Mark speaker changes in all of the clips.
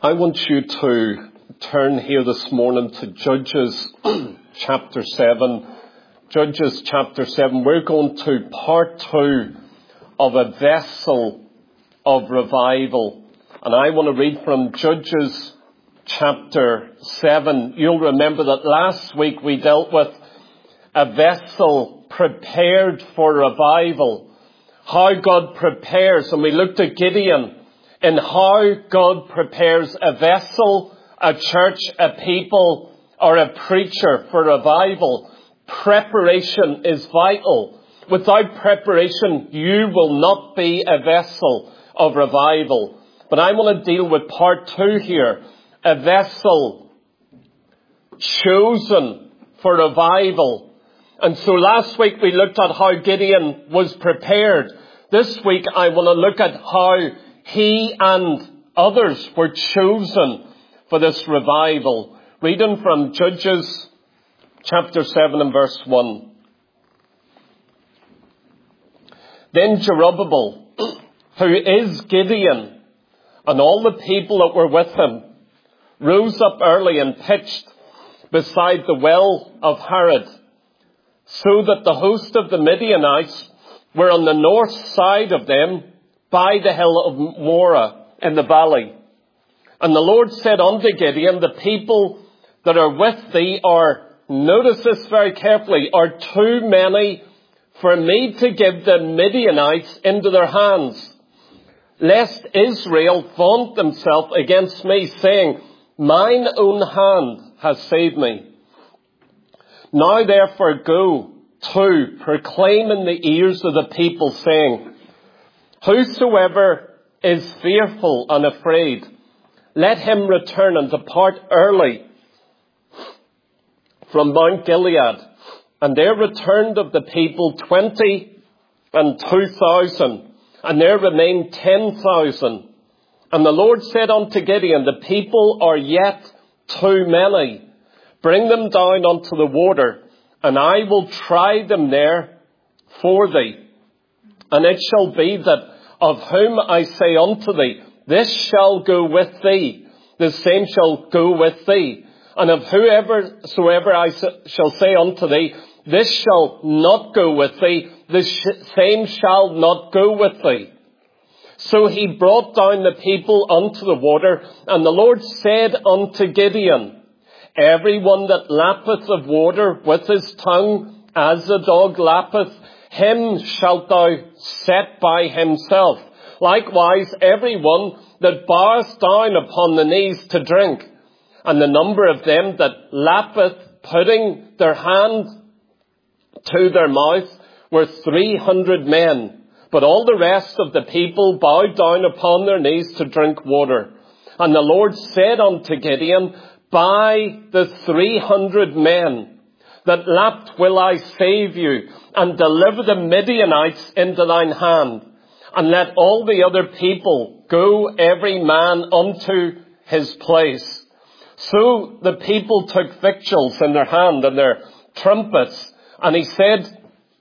Speaker 1: I want you to turn here this morning to Judges chapter 7. Judges chapter 7. We're going to part 2 of a vessel of revival. And I want to read from Judges chapter 7. You'll remember that last week we dealt with a vessel prepared for revival. How God prepares. And we looked at Gideon and how God prepares a vessel, a church, a people, or a preacher for revival. Preparation is vital. Without preparation, you will not be a vessel of revival. But I want to deal with part 2 here. A vessel chosen for revival. And so last week we looked at how Gideon was prepared. This week I want to look at how he and others were chosen for this revival. Reading from Judges chapter 7 and verse 1. Then Jerubbaal, who is Gideon, and all the people that were with him, rose up early and pitched beside the well of Harod, so that the host of the Midianites were on the north side of them, by the hill of Morah in the valley. And the Lord said unto Gideon, the people that are with thee are, notice this very carefully, are too many for me to give the Midianites into their hands, lest Israel vaunt themselves against me, saying, mine own hand has saved me. Now therefore go to proclaim in the ears of the people, saying, whosoever is fearful and afraid, let him return and depart early from Mount Gilead. And there returned of the people 22,000, and there remained 10,000. And the Lord said unto Gideon, the people are yet too many. Bring them down unto the water, and I will try them there for thee. And it shall be that of whom I say unto thee, this shall go with thee, the same shall go with thee. And of whosoever I shall say unto thee, this shall not go with thee, the same shall not go with thee. So he brought down the people unto the water, and the Lord said unto Gideon, every one that lappeth of water with his tongue, as the dog lappeth, him shalt thou set by himself. Likewise, every one that boweth down upon the knees to drink. And the number of them that lappeth, putting their hand to their mouth, were 300 men. But all the rest of the people bowed down upon their knees to drink water. And the Lord said unto Gideon, by the 300 men that lapped will I save you, and deliver the Midianites into thine hand. And let all the other people go every man unto his place. So the people took victuals in their hand and their trumpets. And he said,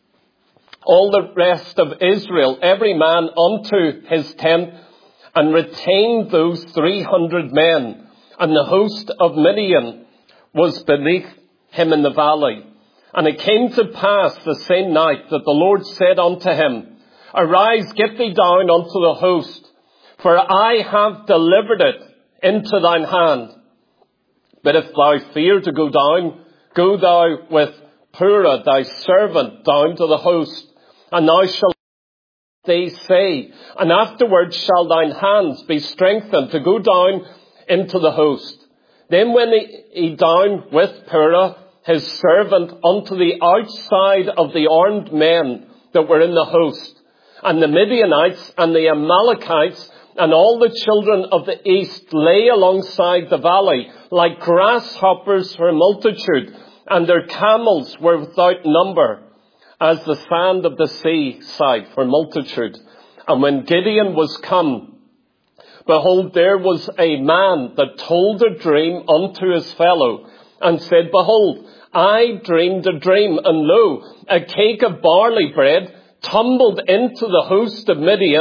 Speaker 1: all the rest of Israel, every man unto his tent, and retained those 300 men. And the host of Midian was beneath him in the valley. And it came to pass the same night that the Lord said unto him, arise, get thee down unto the host, for I have delivered it into thine hand. But if thou fear to go down, go thou with Purah thy servant down to the host, and thou shalt they say, and afterwards shall thine hands be strengthened to go down into the host. Then went he down with Purah his servant unto the outside of the armed men that were in the host. And the Midianites and the Amalekites and all the children of the east lay alongside the valley like grasshoppers for multitude, and their camels were without number, as the sand of the seaside for multitude. And when Gideon was come, behold, there was a man that told a dream unto his fellow, and said, behold, I dreamed a dream, and lo, a cake of barley bread tumbled into the host of Midian,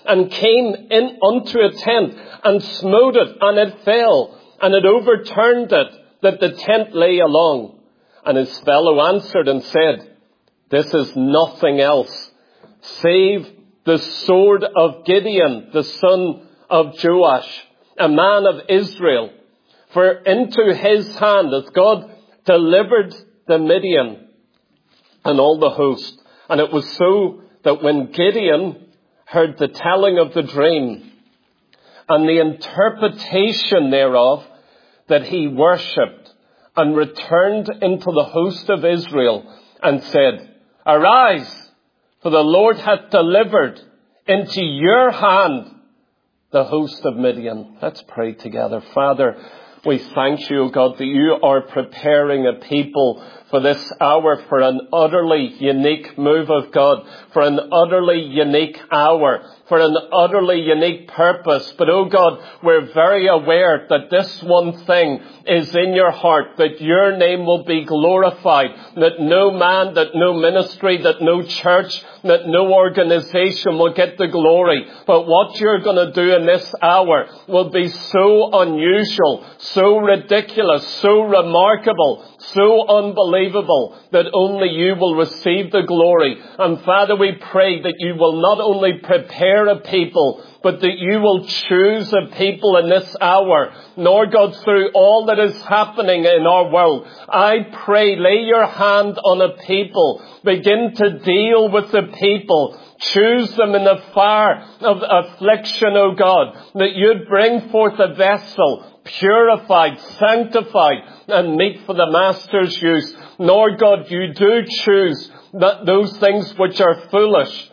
Speaker 1: and came in unto a tent and smote it, and it fell, and it overturned it, that the tent lay along. And his fellow answered and said, This is nothing else save the sword of Gideon, the son of Joash, a man of Israel. For into his hand hath God delivered the Midian and all the host. And it was so that when Gideon heard the telling of the dream and the interpretation thereof, that he worshipped and returned into the host of Israel and said, Arise, for the Lord hath delivered into your hand the host of Midian. Let's pray together. Father, we thank you, O God, that you are preparing a people for this hour, for an utterly unique move of God, for an utterly unique hour, for an utterly unique purpose. But, oh God, we're very aware that this one thing is in your heart, that your name will be glorified, that no man, that no ministry, that no church, that no organization will get the glory. But what you're going to do in this hour will be so unusual, so ridiculous, so remarkable, so unbelievable, that only you will receive the glory. And Father, we pray that you will not only prepare a people, but that you will choose a people in this hour. Lord God, through all that is happening in our world, I pray, lay your hand on a people. Begin to deal with the people. Choose them in the fire of affliction, O God, that you'd bring forth a vessel, purified, sanctified, and meet for the Master's use. Lord God, you do choose that those things which are foolish,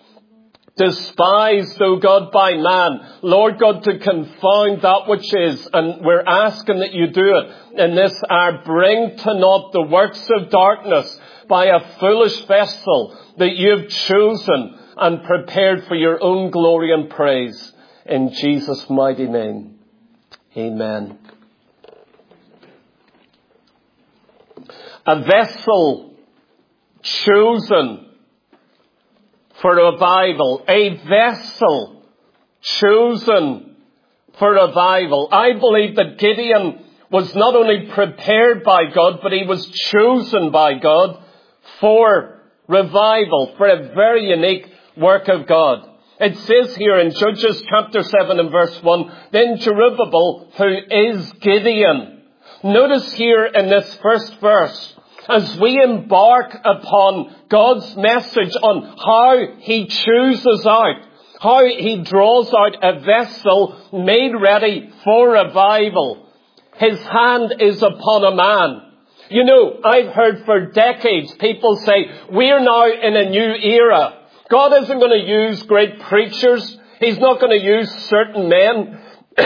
Speaker 1: despised, O God, by man, Lord God, to confound that which is. And we're asking that you do it in this hour. Bring to naught the works of darkness by a foolish vessel that you've chosen and prepared for your own glory and praise. In Jesus' mighty name, amen. A vessel chosen for revival. A vessel chosen for revival. I believe that Gideon was not only prepared by God, but he was chosen by God for revival, for a very unique work of God. It says here in Judges chapter 7 and verse 1, Then Jerubbaal, who is Gideon. Notice here in this first verse, as we embark upon God's message on how he chooses out, how he draws out a vessel made ready for revival. His hand is upon a man. You know, I've heard for decades people say, we're now in a new era. God isn't going to use great preachers. He's not going to use certain men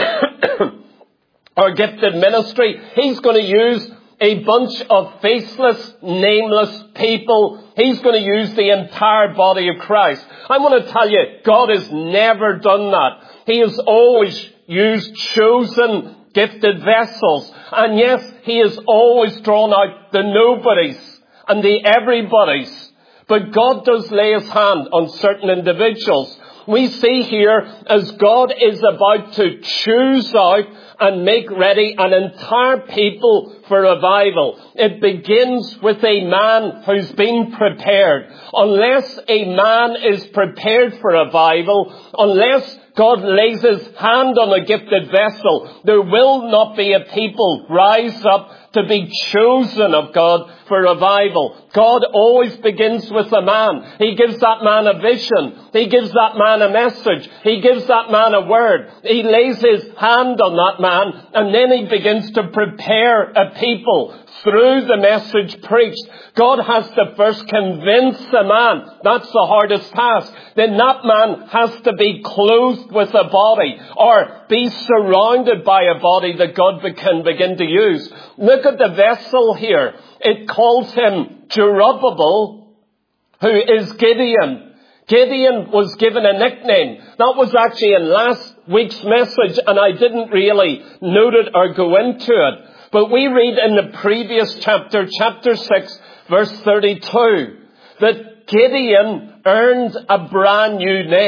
Speaker 1: or gifted ministry. He's going to use a bunch of faceless, nameless people. He's going to use the entire body of Christ. I want to tell you, God has never done that. He has always used chosen, gifted vessels. And yes, he has always drawn out the nobodies and the everybodies. But God does lay his hand on certain individuals. We see here as God is about to choose out and make ready an entire people for revival. It begins with a man who's been prepared. Unless a man is prepared for revival, unless God lays his hand on a gifted vessel, there will not be a people rise up to be chosen of God for revival. God always begins with a man. He gives that man a vision. He gives that man a message. He gives that man a word. He lays his hand on that man, and then he begins to prepare a people through the message preached. God has to first convince a man. That's the hardest task. Then that man has to be clothed with a body, or be surrounded by a body that God can begin to use. Look at the vessel here. It calls him Jerubbaal, who is Gideon. Gideon was given a nickname. That was actually in last week's message, and I didn't really note it or go into it. But we read in the previous chapter, chapter 6, verse 32, that Gideon earned a brand new name.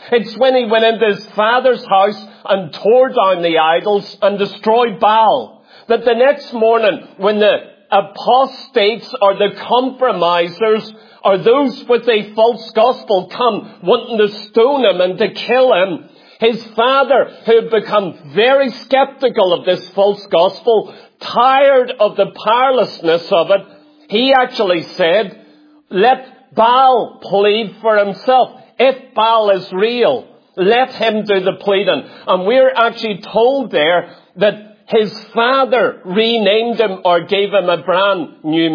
Speaker 1: It's when he went into his father's house and tore down the idols and destroyed Baal, that the next morning when the apostates or the compromisers or those with a false gospel come wanting to stone him and to kill him, his father, who had become very skeptical of this false gospel, tired of the powerlessness of it, he actually said, let Baal plead for himself. If Baal is real, let him do the pleading. And we're actually told there that his father renamed him or gave him a brand new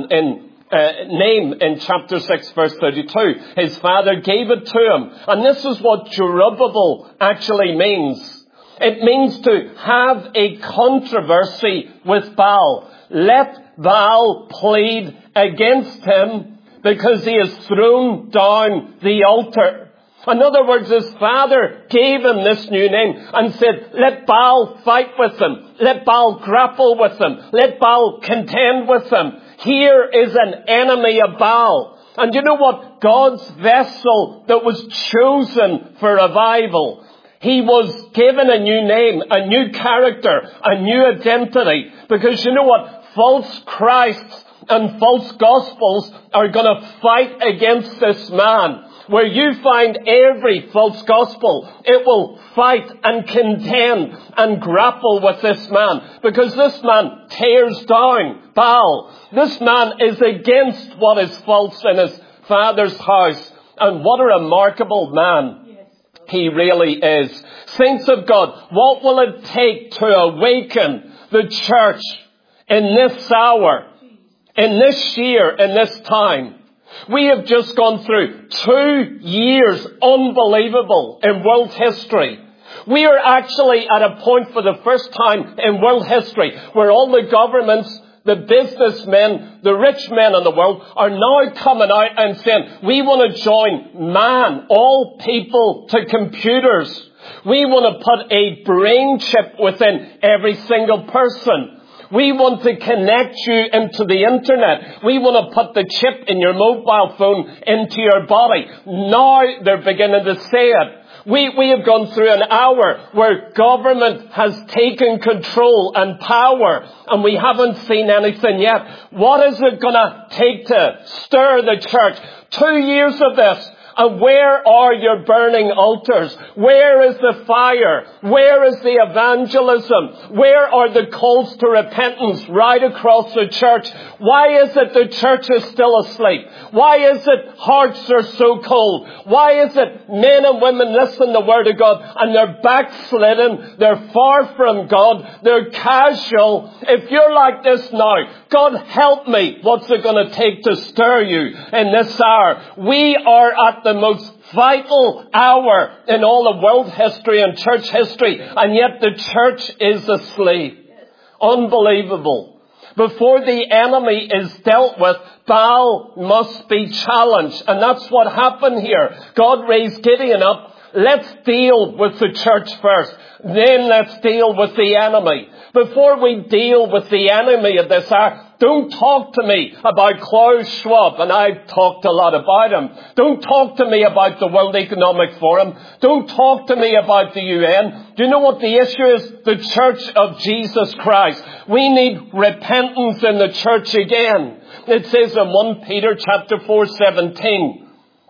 Speaker 1: name in chapter 6 verse 32. His father gave it to him. And this is what Jerubbaal actually means. It means to have a controversy with Baal. Let Baal plead against him because he has thrown down the altar. In other words, his father gave him this new name and said, let Baal fight with him. Let Baal grapple with him. Let Baal contend with him. Here is an enemy of Baal. And you know what? God's vessel that was chosen for revival, he was given a new name, a new character, a new identity. Because you know what? False Christs and false gospels are going to fight against this man. Where you find every false gospel, it will fight and contend and grapple with this man. Because this man tears down Baal. This man is against what is false in his father's house. And what a remarkable man he really is. Saints of God, what will it take to awaken the church in this hour, in this year, in this time? We have just gone through 2 years unbelievable in world history. We are actually at a point for the first time in world history where all the governments, the businessmen, the rich men in the world are now coming out and saying, we want to join man, all people, to computers. We want to put a brain chip within every single person. We want to connect you into the internet. We want to put the chip in your mobile phone into your body. Now they're beginning to say it. We have gone through an hour where government has taken control and power, and we haven't seen anything yet. What is it going to take to stir the church? 2 years of this. And where are your burning altars? Where is the fire? Where is the evangelism? Where are the calls to repentance right across the church? Why is it the church is still asleep? Why is it hearts are so cold? Why is it men and women listen to the Word of God and they're backslidden? They're far from God. They're casual. If you're like this now, God help me. What's it going to take to stir you in this hour? We are at the most vital hour in all of world history and church history, and yet the church is asleep. Unbelievable. Before the enemy is dealt with, Baal must be challenged. And that's what happened here. God raised Gideon up. Let's deal with the church first. Then let's deal with the enemy. Before we deal with the enemy of this hour, don't talk to me about Klaus Schwab, and I've talked a lot about him. Don't talk to me about the World Economic Forum. Don't talk to me about the UN. Do you know what the issue is? The Church of Jesus Christ. We need repentance in the church again. It says in 1 Peter chapter 4:17,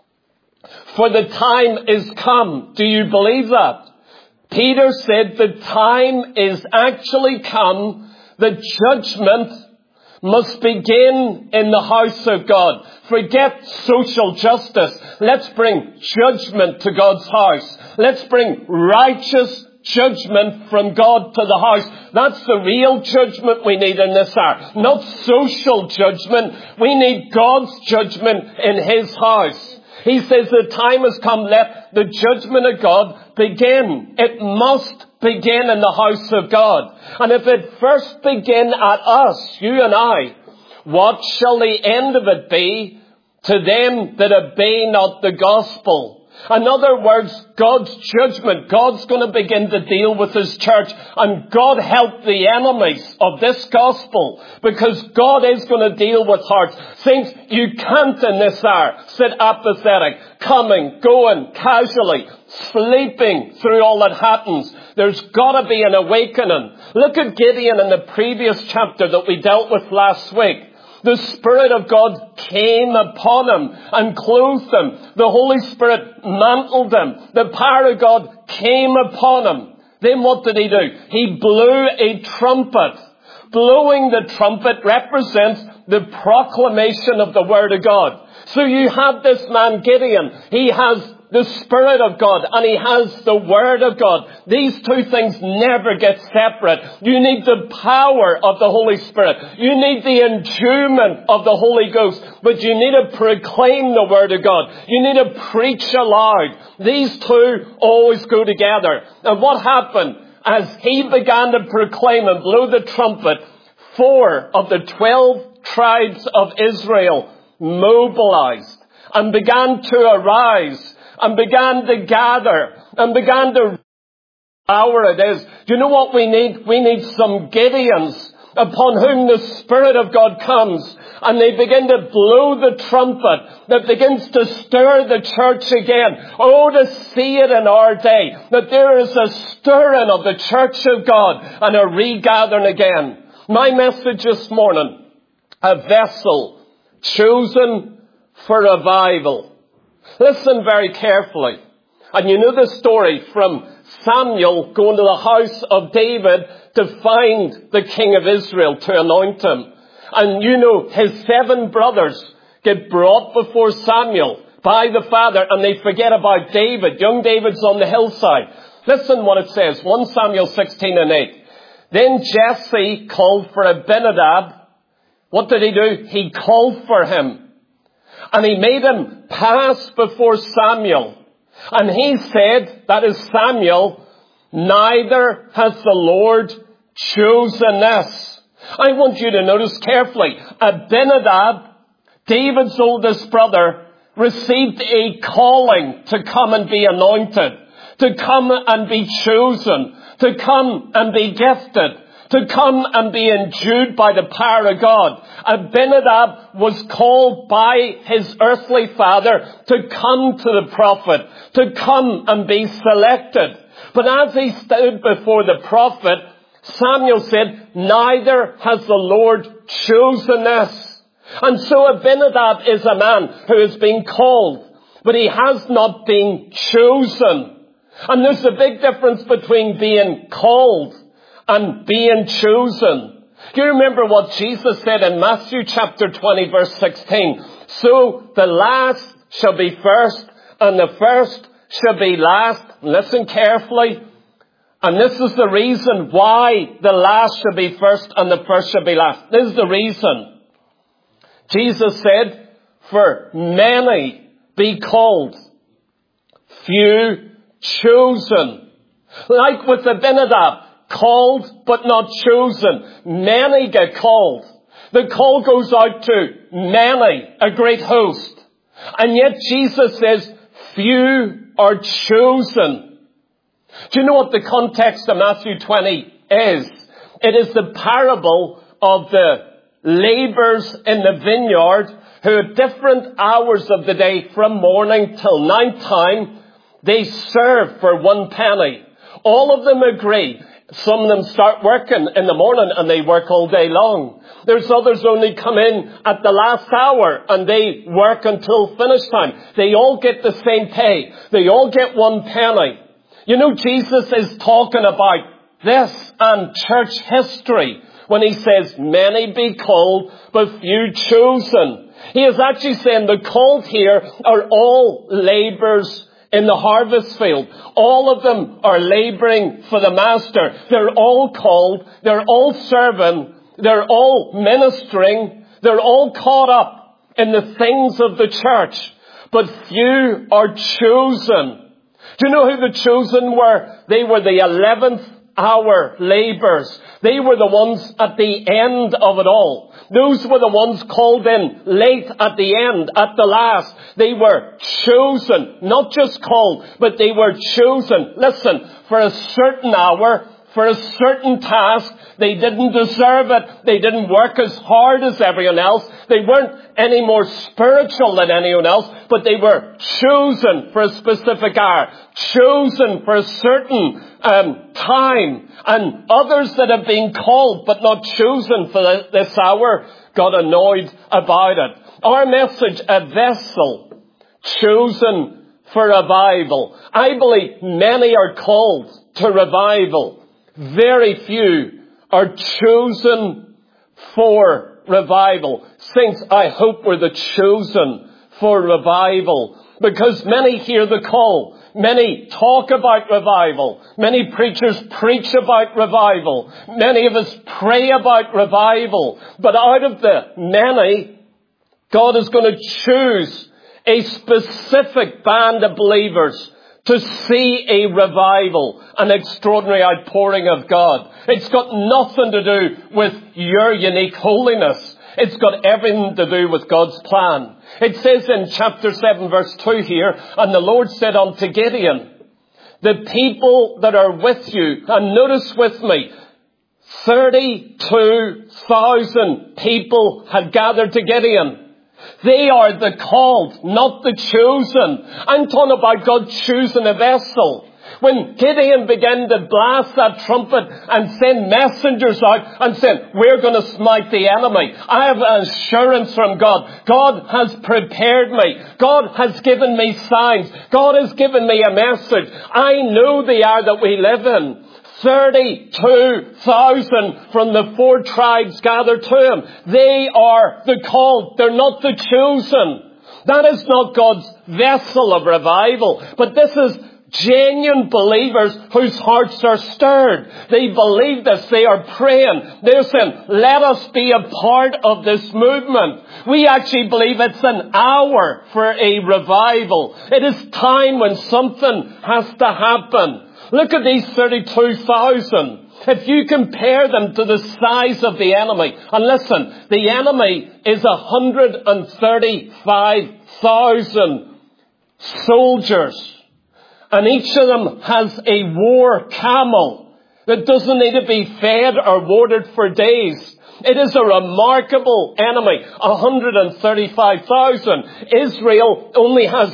Speaker 1: for the time is come. Do you believe that? Peter said the time is actually come. The judgment must begin in the house of God. Forget social justice. Let's bring judgment to God's house. Let's bring righteous judgment from God to the house. That's the real judgment we need in this hour. Not social judgment. We need God's judgment in His house. He says the time has come. Let the judgment of God begin. It must begin in the house of God. And if it first begin at us, you and I, what shall the end of it be to them that obey not the gospel? In other words, God's judgment. God's going to begin to deal with His church. And God help the enemies of this gospel, because God is going to deal with hearts. Saints, you can't in this hour sit apathetic, coming, going, casually, sleeping through all that happens. There's got to be an awakening. Look at Gideon in the previous chapter that we dealt with last week. The Spirit of God came upon him and clothed him. The Holy Spirit mantled him. The power of God came upon him. Then what did he do? He blew a trumpet. Blowing the trumpet represents the proclamation of the Word of God. So you have this man Gideon. He has the Spirit of God and he has the Word of God. These two things never get separate. You need the power of the Holy Spirit. You need the endowment of the Holy Ghost. But you need to proclaim the Word of God. You need to preach aloud. These two always go together. And what happened? As he began to proclaim and blow the trumpet, 4 of the 12 tribes of Israel mobilized and began to arise and began to gather and began to power it is. Do you know what we need? We need some Gideons upon whom the Spirit of God comes, and they begin to blow the trumpet that begins to stir the church again. Oh, to see it in our day, that there is a stirring of the church of God and a regathering again. My message this morning, a vessel chosen for revival. Listen very carefully. And you know the story from Samuel going to the house of David to find the king of Israel to anoint him. And you know his 7 brothers get brought before Samuel by the father, and they forget about David. Young David's on the hillside. Listen what it says, 1 Samuel 16:8. Then Jesse called for Abinadab. What did he do? He called for him. And he made him pass before Samuel. And he said, that is Samuel, neither has the Lord chosen this. I want you to notice carefully. Abinadab, David's oldest brother, received a calling to come and be anointed, to come and be chosen, to come and be gifted, to come and be endued by the power of God. Abinadab was called by his earthly father to come to the prophet, to come and be selected. But as he stood before the prophet, Samuel said, neither has the Lord chosen this. And so Abinadab is a man who has been called, but he has not been chosen. And there's a big difference between being called and being chosen. Do you remember what Jesus said in Matthew chapter 20 verse 16? So the last shall be first and the first shall be last. Listen carefully. And this is the reason why the last shall be first and the first shall be last. This is the reason. Jesus said, for many be called, few chosen. Like with Abinadab, called but not chosen. Many get called. The call goes out to many, a great host. And yet Jesus says, few are chosen. Do you know what the context of Matthew 20 is? It is the parable of the labourers in the vineyard who at different hours of the day from morning till night time, they serve for 1 penny. All of them agree. Some of them start working in the morning and they work all day long. There's others only come in at the last hour and they work until finish time. They all get the same pay. They all get 1 penny. You know, Jesus is talking about this and church history when he says, many be called, but few chosen. He is actually saying the called here are all labourers in the harvest field. All of them are labouring for the master. They're all called. They're all serving. They're all ministering. They're all caught up in the things of the church. But few are chosen. Do you know who the chosen were? They were the 11th hour labours. They were the ones at the end of it all. Those were the ones called in late at the end, at the last. They were chosen, not just called, but they were chosen. Listen, for a certain hour, for a certain task. They didn't deserve it. They didn't work as hard as everyone else. They weren't any more spiritual than anyone else, but they were chosen for a specific hour, chosen for a certain time. And others that have been called but not chosen for this hour got annoyed about it. Our message, a vessel chosen for revival. I believe many are called to revival. Very few are chosen for revival. Saints, I hope we're the chosen for revival, because many hear the call. Many talk about revival. Many preachers preach about revival. Many of us pray about revival. But out of the many, God is going to choose a specific band of believers to see a revival, an extraordinary outpouring of God. It's got nothing to do with your unique holiness. It's got everything to do with God's plan. It says in chapter 7 verse 2 here, and the Lord said unto Gideon, the people that are with you, and notice with me, 32,000 people had gathered to Gideon. They are the called, not the chosen. I'm talking about God choosing a vessel. When Gideon began to blast that trumpet and send messengers out and said, we're going to smite the enemy, I have an assurance from God. God has prepared me. God has given me signs. God has given me a message. I know the hour that we live in. 32,000 from the 4 tribes gathered to him. They are the called. They're not the chosen. That is not God's vessel of revival. But this is genuine believers whose hearts are stirred. They believe this. They are praying. They're saying, let us be a part of this movement. We actually believe it's an hour for a revival. It is time when something has to happen. Look at these 32,000. If you compare them to the size of the enemy, and listen, the enemy is 135,000 soldiers. And each of them has a war camel that doesn't need to be fed or watered for days. It is a remarkable enemy, 135,000. Israel only has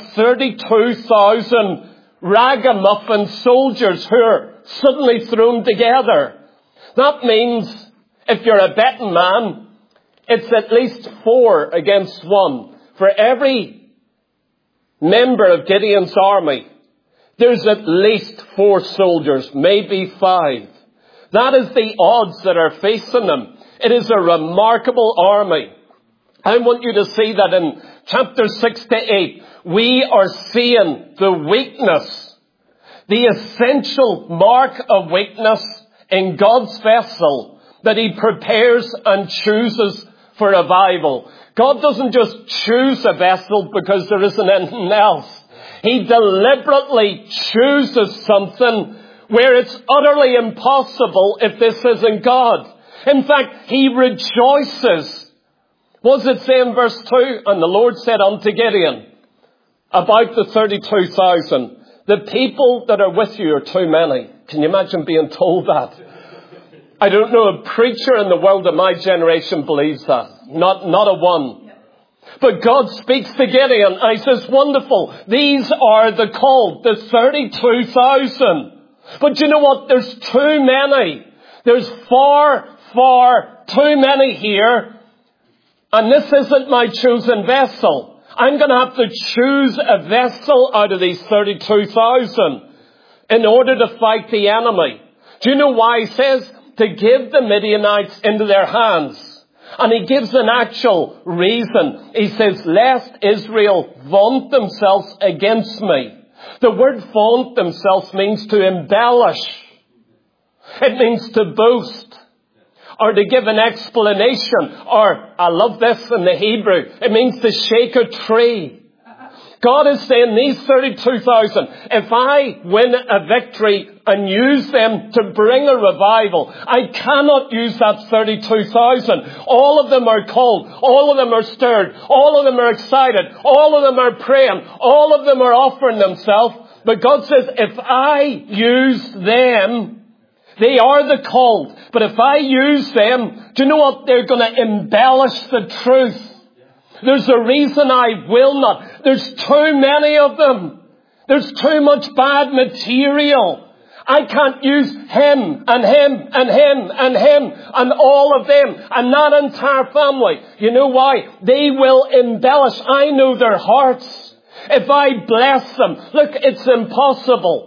Speaker 1: 32,000 ragamuffin soldiers who are suddenly thrown together. That means, if you're a betting man, it's at least 4 against 1. For every member of Gideon's army, there's at least 4 soldiers, maybe 5. That is the odds that are facing them. It is a remarkable army. I want you to see that in chapter 6 to 8, we are seeing the weakness, the essential mark of weakness in God's vessel that he prepares and chooses for revival. God doesn't just choose a vessel because there isn't anything else. He deliberately chooses something where it's utterly impossible if this isn't God. In fact, he rejoices. What does it say in verse 2? And the Lord said unto Gideon, about the 32,000, the people that are with you are too many. Can you imagine being told that? I don't know a preacher in the world of my generation believes that. Not a one. But God speaks to Gideon and he says, wonderful, these are the called, the 32,000. But you know what? There's too many. There's far too many here. And this isn't my chosen vessel. I'm going to have to choose a vessel out of these 32,000 in order to fight the enemy. Do you know why he says? To give the Midianites into their hands. And he gives an actual reason. He says, lest Israel vaunt themselves against me. The word vaunt themselves means to embellish. It means to boast. Or to give an explanation. Or, I love this in the Hebrew, it means to shake a tree. God is saying these 32,000, if I win a victory and use them to bring a revival, I cannot use that 32,000. All of them are called. All of them are stirred. All of them are excited. All of them are praying. All of them are offering themselves. But God says, if I use them, they are the called. But if I use them, do you know what? They're going to embellish the truth. There's a reason I will not. There's too many of them. There's too much bad material. I can't use him and him and him and him and all of them and that entire family. You know why? They will embellish. I know their hearts. If I bless them, look, it's impossible.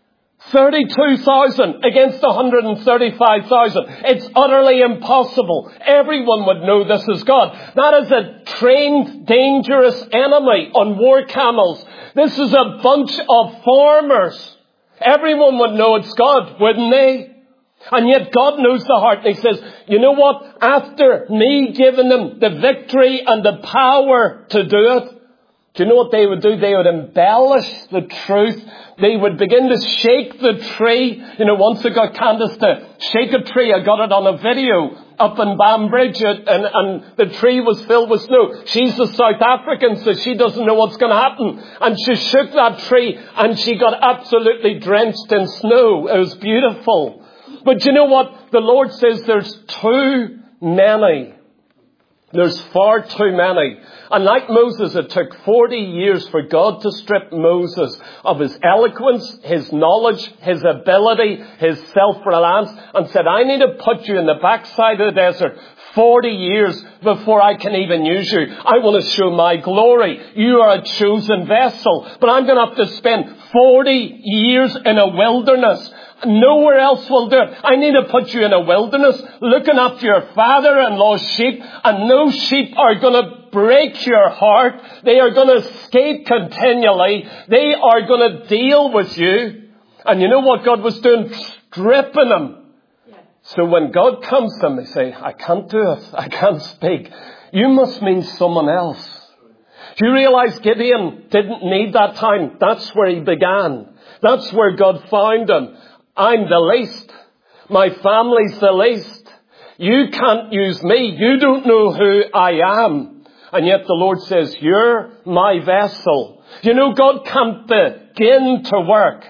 Speaker 1: 32,000 against 135,000. It's utterly impossible. Everyone would know this is God. That is a trained, dangerous enemy on war camels. This is a bunch of farmers. Everyone would know it's God, wouldn't they? And yet God knows the heart. And he says, you know what? After me giving them the victory and the power to do it, do you know what they would do? They would embellish the truth. They would begin to shake the tree. You know, once I got Candace to shake a tree, I got it on a video up in Banbridge, and the tree was filled with snow. She's a South African, so she doesn't know what's going to happen. And she shook that tree, and she got absolutely drenched in snow. It was beautiful. But you know what? The Lord says there's too many. There's far too many. And like Moses, it took 40 years for God to strip Moses of his eloquence, his knowledge, his ability, his self-reliance, and said, I need to put you in the backside of the desert 40 years before I can even use you. I want to show my glory. You are a chosen vessel. But I'm going to have to spend 40 years in a wilderness. Nowhere else will do it. I need to put you in a wilderness looking after your father-in-law's sheep, and those sheep are going to break your heart. They are going to escape continually. They are going to deal with you. And you know what God was doing? Stripping them. So when God comes to them, they say, I can't do it. I can't speak. You must mean someone else. Do you realize Gideon didn't need that time? That's where he began. That's where God found him. I'm the least. My family's the least. You can't use me. You don't know who I am. And yet the Lord says, you're my vessel. You know, God can't begin to work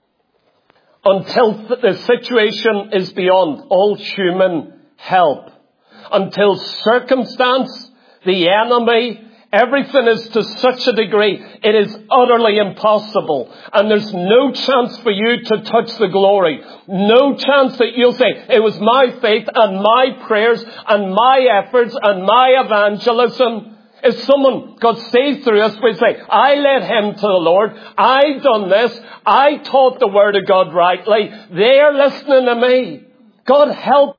Speaker 1: until the situation is beyond all human help. Until circumstance, the enemy, everything is to such a degree, it is utterly impossible. And there's no chance for you to touch the glory. No chance that you'll say, it was my faith and my prayers and my efforts and my evangelism. If someone got saved through us, we'd say, I led him to the Lord. I done this. I taught the Word of God rightly. They're listening to me. God help.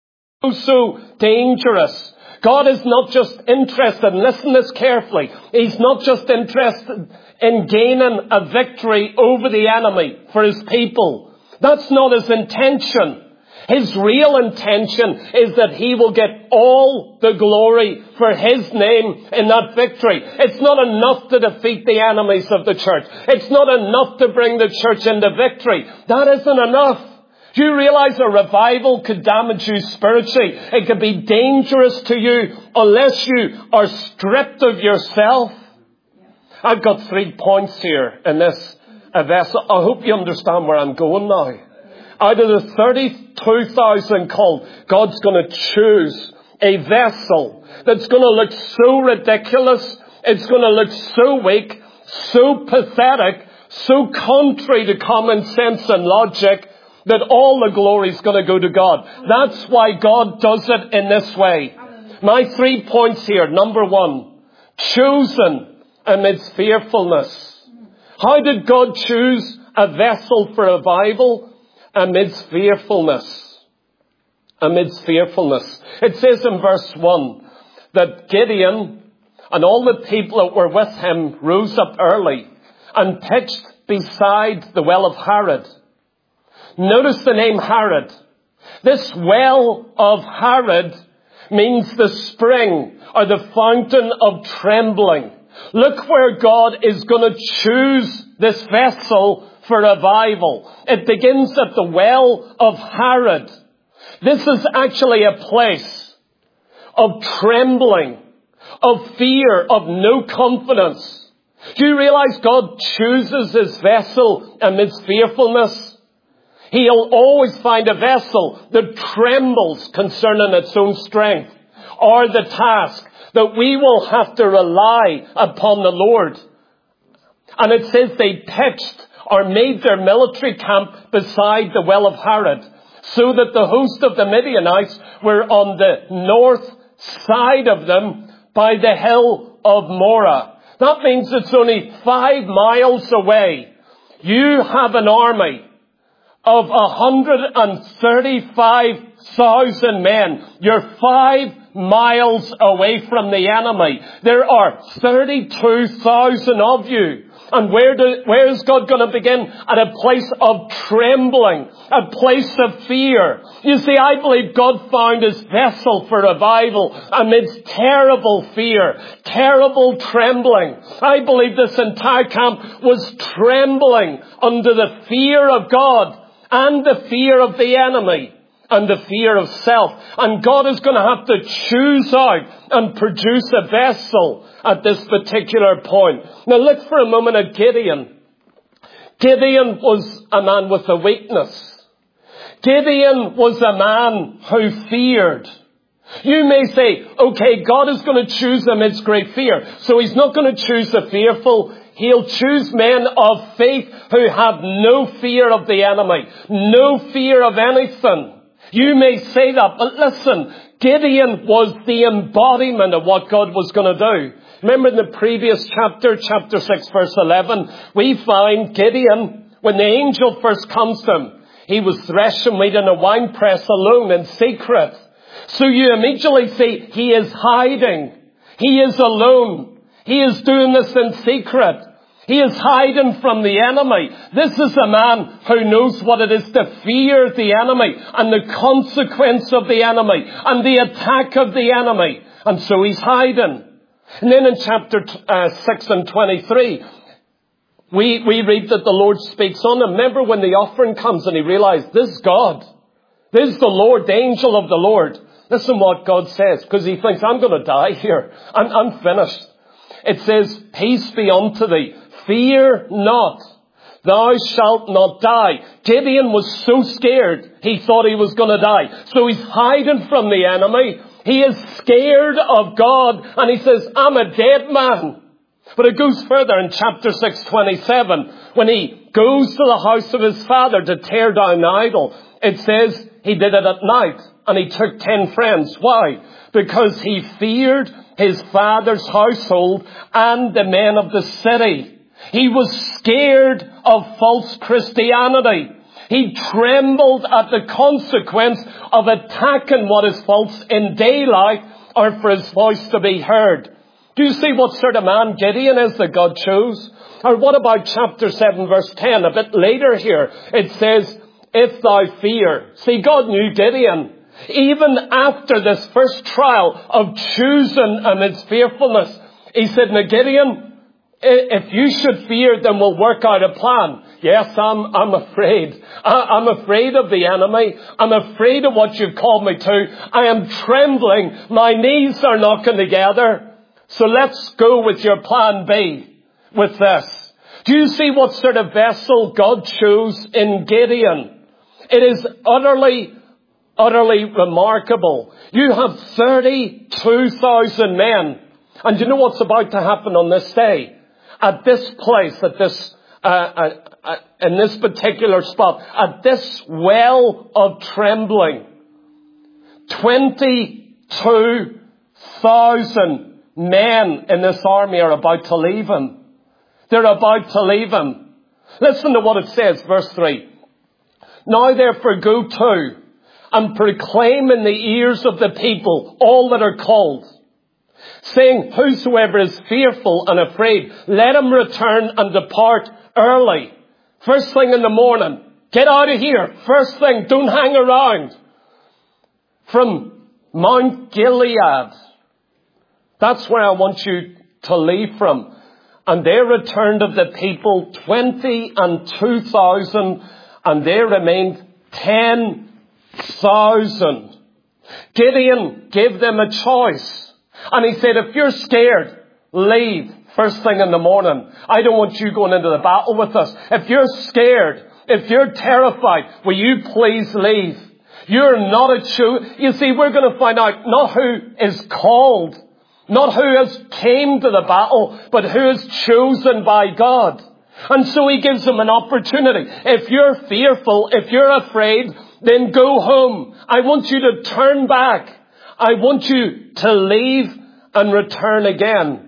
Speaker 1: So dangerous. God is not just interested, and listen to this carefully, He's not just interested in gaining a victory over the enemy for His people. That's not His intention. His real intention is that He will get all the glory for His name in that victory. It's not enough to defeat the enemies of the church. It's not enough to bring the church into victory. That isn't enough. Do you realize a revival could damage you spiritually? It could be dangerous to you unless you are stripped of yourself. I've got 3 points here in this vessel. I hope you understand where I'm going now. Out of the 32,000 called, God's going to choose a vessel that's going to look so ridiculous. It's going to look so weak, so pathetic, so contrary to common sense and logic, that all the glory is going to go to God. That's why God does it in this way. My 3 points here. Number 1, chosen amidst fearfulness. How did God choose a vessel for revival? Amidst fearfulness. Amidst fearfulness. It says in verse 1 that Gideon and all the people that were with him rose up early and pitched beside the well of Harod. Notice the name Harod. This well of Harod means the spring or the fountain of trembling. Look where God is going to choose this vessel for revival. It begins at the well of Harod. This is actually a place of trembling, of fear, of no confidence. Do you realize God chooses his vessel amidst fearfulness? He'll always find a vessel that trembles concerning its own strength or the task, that we will have to rely upon the Lord. And it says they pitched or made their military camp beside the well of Harod, so that the host of the Midianites were on the north side of them by the hill of Morah. That means it's only 5 miles away. You have an army of 135,000 men. You're 5 miles away from the enemy. There are 32,000 of you. And where is God going to begin? At a place of trembling, a place of fear. You see, I believe God found his vessel for revival amidst terrible fear, terrible trembling. I believe this entire camp was trembling under the fear of God and the fear of the enemy and the fear of self. And God is going to have to choose out and produce a vessel at this particular point. Now look for a moment at Gideon. Gideon was a man with a weakness. Gideon was a man who feared. You may say, okay, God is going to choose amidst great fear. So he's not going to choose the fearful. He'll choose men of faith who have no fear of the enemy, no fear of anything. You may say that, but listen, Gideon was the embodiment of what God was going to do. Remember in the previous chapter 6 verse 11, we find Gideon, when the angel first comes to him, he was threshing wheat in a winepress alone in secret. So you immediately see he is hiding. He is alone. He is doing this in secret. He is hiding from the enemy. This is a man who knows what it is to fear the enemy and the consequence of the enemy and the attack of the enemy. And so he's hiding. And then in chapter 6 and 23, we read that the Lord speaks on him. Remember when the offering comes and he realized, this is God. This is the Lord, the angel of the Lord. Listen what God says, because he thinks, I'm going to die here. I'm finished. It says, peace be unto thee. Fear not. Thou shalt not die. Gideon was so scared, he thought he was going to die. So he's hiding from the enemy. He is scared of God. And he says, I'm a dead man. But it goes further in chapter 6:27. When he goes to the house of his father to tear down the idol, it says he did it at night. And he took 10 friends. Why? Because he feared his father's household and the men of the city. He was scared of false Christianity. He trembled at the consequence of attacking what is false in daylight or for his voice to be heard. Do you see what sort of man Gideon is that God chose? Or what about chapter 7 verse 10? A bit later here, it says, if thou fear. See, God knew Gideon. Even after this first trial of choosing amidst fearfulness, he said, now Gideon, if you should fear, then we'll work out a plan. Yes, I'm afraid. I'm afraid of the enemy. I'm afraid of what you've called me to. I am trembling. My knees are knocking together. So let's go with your plan B with this. Do you see what sort of vessel God chose in Gideon? It is utterly remarkable. You have 32,000 men. And you know what's about to happen on this day? At this place, in this particular spot, at this well of trembling, 22,000 men in this army are about to leave him. They're about to leave him. Listen to what it says, verse 3. Now therefore go to and proclaim in the ears of the people all that are called, saying, whosoever is fearful and afraid, let him return and depart early. First thing in the morning. Get out of here. First thing. Don't hang around. From Mount Gilead. That's where I want you to leave from. And there returned of the people 22,000, and there remained 10,000. Gideon gave them a choice. And he said, if you're scared, leave first thing in the morning. I don't want you going into the battle with us. If you're scared, if you're terrified, will you please leave? You're not a You see, we're going to find out not who is called, not who has came to the battle, but who is chosen by God. And so he gives them an opportunity. If you're fearful, if you're afraid, then go home. I want you to turn back. I want you to leave and return again.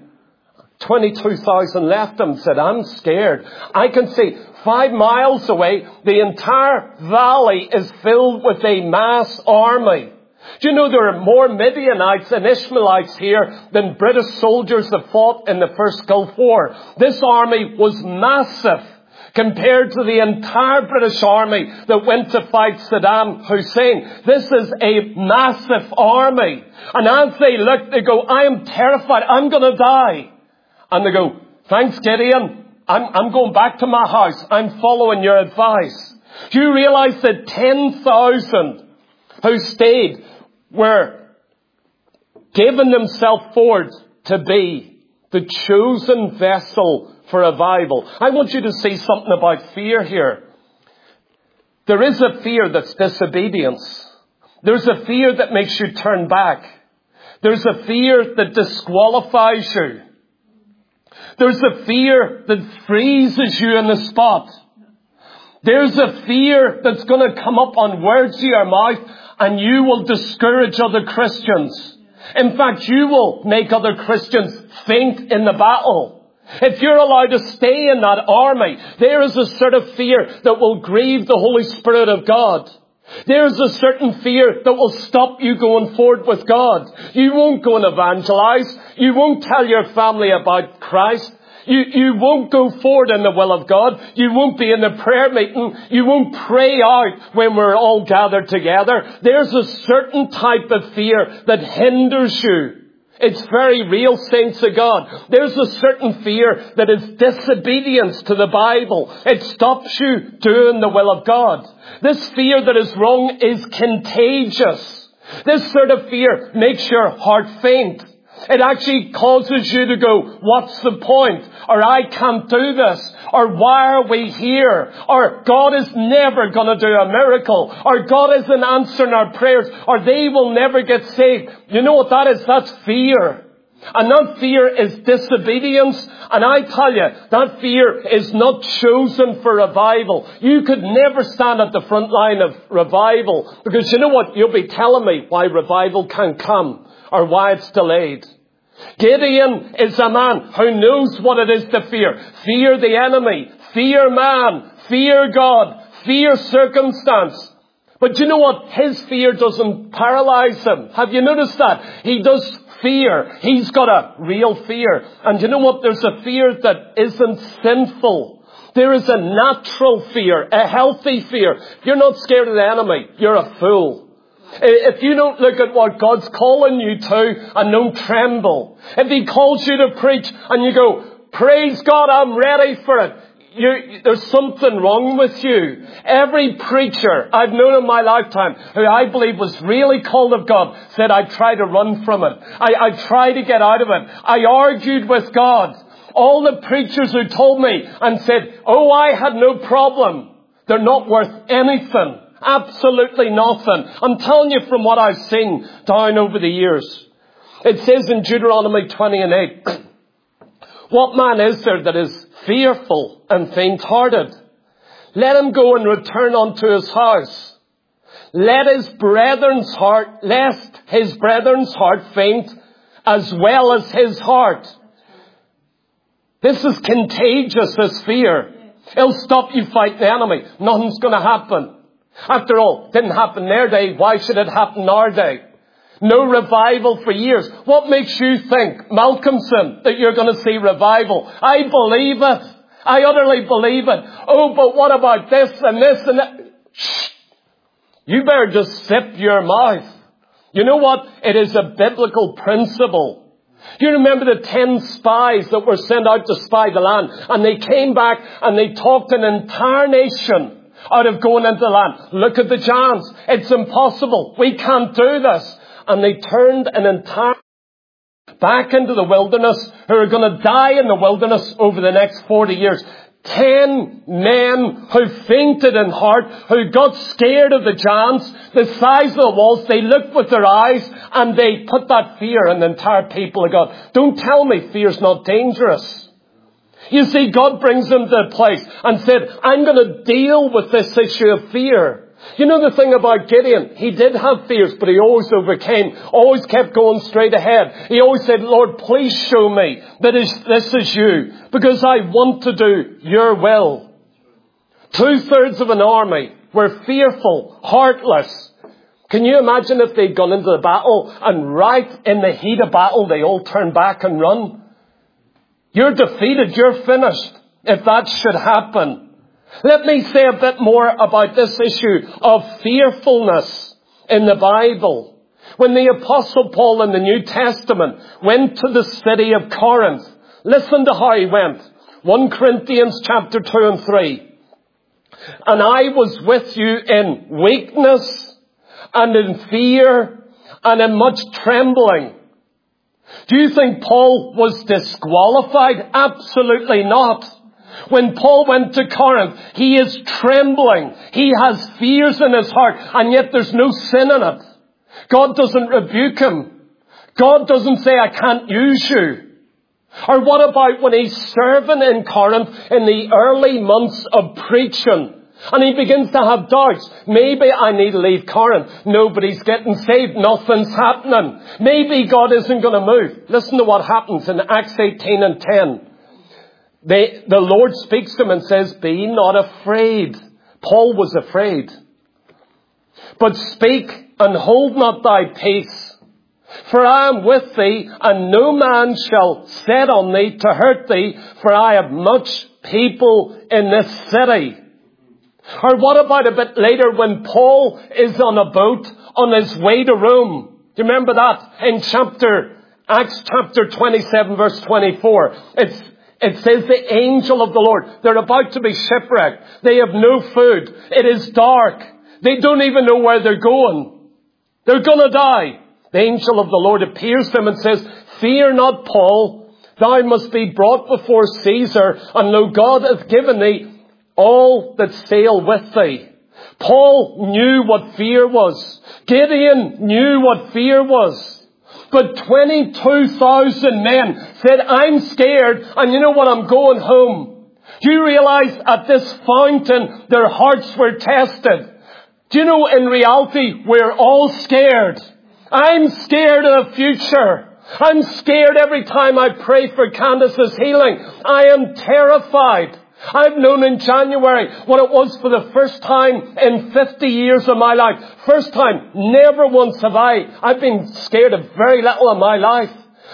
Speaker 1: 22,000 left and said, I'm scared. I can see 5 miles away, the entire valley is filled with a mass army. Do you know there are more Midianites and Ishmaelites here than British soldiers that fought in the First Gulf War? This army was massive compared to the entire British army that went to fight Saddam Hussein. This is a massive army. And as they look, they go, I am terrified. I'm going to die. And they go, thanks, Gideon. I'm going back to my house. I'm following your advice. Do you realize that 10,000 who stayed were giving themselves forward to be the chosen vessel for revival? I want you to see something about fear here. There is a fear that's disobedience. There's a fear that makes you turn back. There's a fear that disqualifies you. There's a fear that freezes you in the spot. There's a fear that's going to come up on words of your mouth, and you will discourage other Christians. In fact, you will make other Christians faint in the battle. If you're allowed to stay in that army, there is a sort of fear that will grieve the Holy Spirit of God. There's a certain fear that will stop you going forward with God. You won't go and evangelize. You won't tell your family about Christ. You won't go forward in the will of God. You won't be in the prayer meeting. You won't pray out when we're all gathered together. There's a certain type of fear that hinders you. It's very real, saints of God. There's a certain fear that is disobedience to the Bible. It stops you doing the will of God. This fear that is wrong is contagious. This sort of fear makes your heart faint. It actually causes you to go, what's the point? Or I can't do this. Or why are we here? Or God is never going to do a miracle. Or God isn't answering our prayers. Or they will never get saved. You know what that is? That's fear. And that fear is disobedience. And I tell you, that fear is not chosen for revival. You could never stand at the front line of revival. Because you know what? You'll be telling me why revival can't come. Or why it's delayed. Gideon is a man who knows what it is to fear. Fear the enemy. Fear man. Fear God. Fear circumstance. But you know what? His fear doesn't paralyze him. Have you noticed that? He does fear. He's got a real fear. And you know what? There's a fear that isn't sinful. There is a natural fear. A healthy fear. If you're not scared of the enemy, you're a fool. If you don't look at what God's calling you to and don't tremble. If He calls you to preach and you go, praise God, I'm ready for it. There's something wrong with you. Every preacher I've known in my lifetime who I believe was really called of God said, I try to run from it. I try to get out of it. I argued with God. All the preachers who told me and said, oh, I had no problem. They're not worth anything. Absolutely nothing. I'm telling you from what I've seen down over the years. It says in Deuteronomy 20:8, what man is there that is fearful and faint-hearted? Let him go and return unto his house. Lest his brethren's heart faint as well as his heart. This is contagious, this fear. It'll stop you fighting the enemy. Nothing's going to happen. After all, it didn't happen in their day. Why should it happen in our day? No revival for years. What makes you think, Malcolmson, that you're going to see revival? I believe it. I utterly believe it. Oh, but what about this and this and that? Shh. You better just zip your mouth. You know what? It is a biblical principle. Do you remember the 10 spies that were sent out to spy the land? And they came back and they talked an entire nation out of going into the land. Look at the giants. It's impossible. We can't do this. And they turned an entire back into the wilderness, who are going to die in the wilderness over the next 40 years. 10 men who fainted in heart, who got scared of the giants, the size of the walls. They looked with their eyes and they put that fear in the entire people of God. Don't tell me fear's not dangerous. You see, God brings them to a place and said, I'm going to deal with this issue of fear. You know the thing about Gideon? He did have fears, but he always overcame, always kept going straight ahead. He always said, Lord, please show me that this is you, because I want to do your will. 2/3 of an army were fearful, heartless. Can you imagine if they'd gone into the battle and right in the heat of battle, they all turned back and run? You're defeated. You're finished if that should happen. Let me say a bit more about this issue of fearfulness in the Bible. When the Apostle Paul in the New Testament went to the city of Corinth, listen to how he went. 1 Corinthians chapter 2 and 3. And I was with you in weakness and in fear and in much trembling. Do you think Paul was disqualified? Absolutely not. When Paul went to Corinth, he is trembling. He has fears in his heart, and yet there's no sin in it. God doesn't rebuke him. God doesn't say, I can't use you. Or what about when he's serving in Corinth in the early months of preaching? And he begins to have doubts. Maybe I need to leave Corinth. Nobody's getting saved. Nothing's happening. Maybe God isn't going to move. Listen to what happens in Acts 18 and 10. The Lord speaks to him and says, be not afraid. Paul was afraid. But speak and hold not thy peace. For I am with thee, and no man shall set on thee to hurt thee, for I have much people in this city. Or what about a bit later when Paul is on a boat on his way to Rome? Do you remember that? In Acts chapter 27 verse 24. It says the angel of the Lord. They're about to be shipwrecked. They have no food. It is dark. They don't even know where they're going. They're going to die. The angel of the Lord appears to them and says, fear not, Paul. Thou must be brought before Caesar, and lo, God hath given thee all that sail with thee. Paul knew what fear was. Gideon knew what fear was. But 22,000 men said, I'm scared, and you know what, I'm going home. Do you realize at this fountain their hearts were tested? Do you know in reality we're all scared? I'm scared of the future. I'm scared every time I pray for Candace's healing. I am terrified. I've known in January what it was for the first time in 50 years of my life. First time, never once have I've been scared of very little in my life.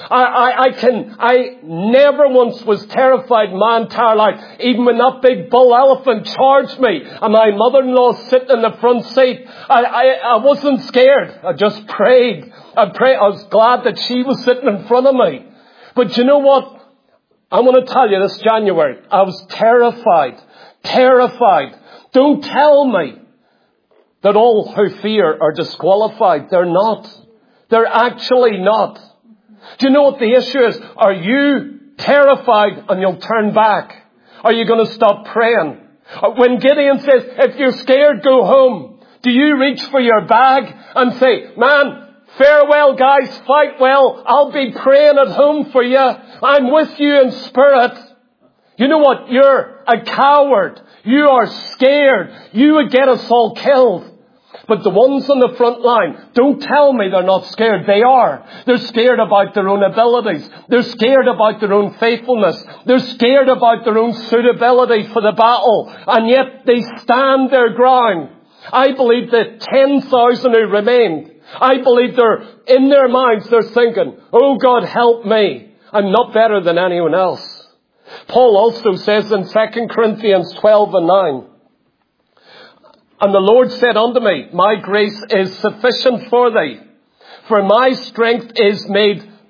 Speaker 1: I never once was terrified my entire life. Even when that big bull elephant charged me and my mother-in-law sitting in the front seat, I wasn't scared. I just prayed. I was glad that she was sitting in front of me. But you know what? I want to tell you this January, I was terrified. Terrified. Don't tell me that all who fear are disqualified. They're not. They're actually not. Do you know what the issue is? Are you terrified and you'll turn back? Are you going to stop praying? When Gideon says, if you're scared, go home. Do you reach for your bag and say, man, farewell guys, fight well. I'll be praying at home for you. I'm with you in spirit. You know what? You're a coward. You are scared. You would get us all killed. But the ones on the front line, don't tell me they're not scared. They are. They're scared about their own abilities. They're scared about their own faithfulness. They're scared about their own suitability for the battle. And yet they stand their ground. I believe that 10,000 who remained, I believe they're in their minds, they're thinking, oh God, help me. I'm not better than anyone else. Paul also says in 2 Corinthians 12 and 9, and the Lord said unto me, my grace is sufficient for thee, for my strength is made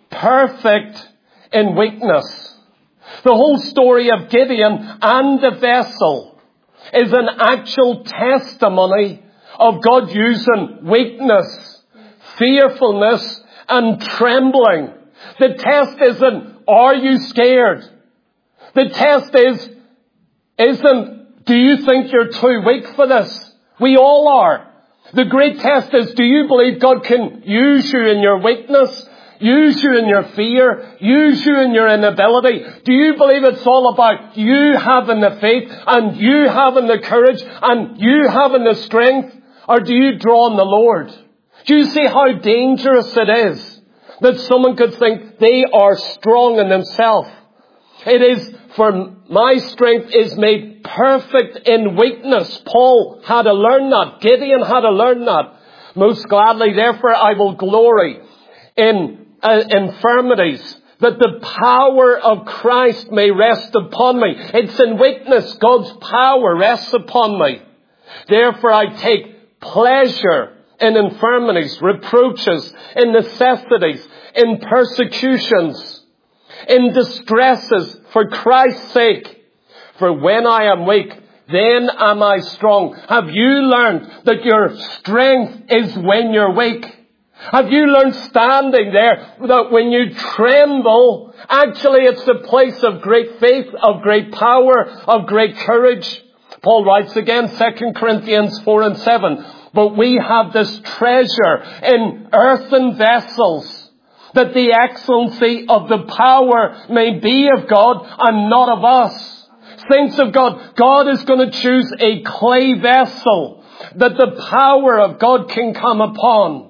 Speaker 1: perfect in weakness. The whole story of Gideon and the vessel is an actual testimony of God using weakness, fearfulness, and trembling. The test isn't, are you scared? The test isn't, do you think you're too weak for this? We all are. The great test is, do you believe God can use you in your weakness? Use you in your fear? Use you in your inability? Do you believe it's all about you having the faith and you having the courage and you having the strength? Or do you draw on the Lord? Do you see how dangerous it is that someone could think they are strong in themselves? It is, for my strength is made perfect in weakness. Paul had to learn that. Gideon had to learn that. Most gladly, therefore, I will glory in infirmities, that the power of Christ may rest upon me. It's in weakness God's power rests upon me. Therefore, I take pleasure in infirmities, reproaches, in necessities, in persecutions, in distresses, for Christ's sake. For when I am weak, then am I strong. Have you learned that your strength is when you're weak? Have you learned standing there that when you tremble, actually it's a place of great faith, of great power, of great courage? Paul writes again, 2 Corinthians 4:7, but we have this treasure in earthen vessels, that the excellency of the power may be of God and not of us. Saints of God, God is going to choose a clay vessel that the power of God can come upon.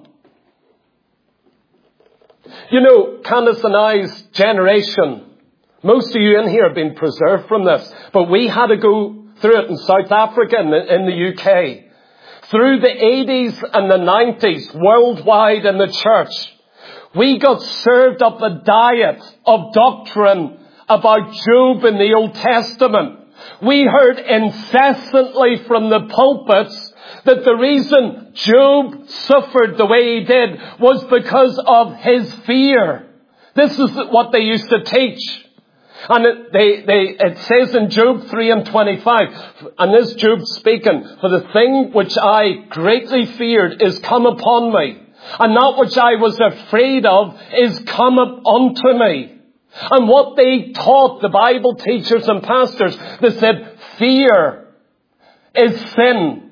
Speaker 1: You know, Candace and I's generation, most of you in here have been preserved from this, but we had to go through it in South Africa and in the UK. Through the 80s and the 90s, worldwide in the church, we got served up a diet of doctrine about Job in the Old Testament. We heard incessantly from the pulpits that the reason Job suffered the way he did was because of his fear. This is what they used to teach. And it says in Job 3:25, and this Job speaking, for the thing which I greatly feared is come upon me, and that which I was afraid of is come up unto me. And what they taught, the Bible teachers and pastors, they said, fear is sin.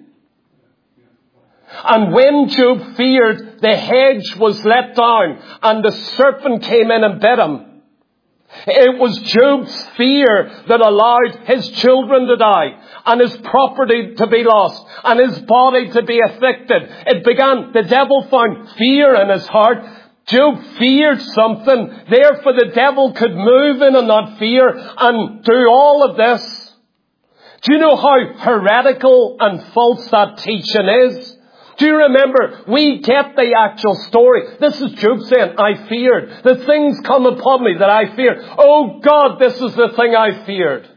Speaker 1: And when Job feared, the hedge was let down and the serpent came in and bit him. It was Job's fear that allowed his children to die and his property to be lost and his body to be afflicted. It began, the devil found fear in his heart. Job feared something. Therefore the devil could move in on that fear and do all of this. Do you know how heretical and false that teaching is? Do you remember, we get the actual story. This is Job saying, I feared. The things come upon me that I feared. Oh God, this is the thing I feared.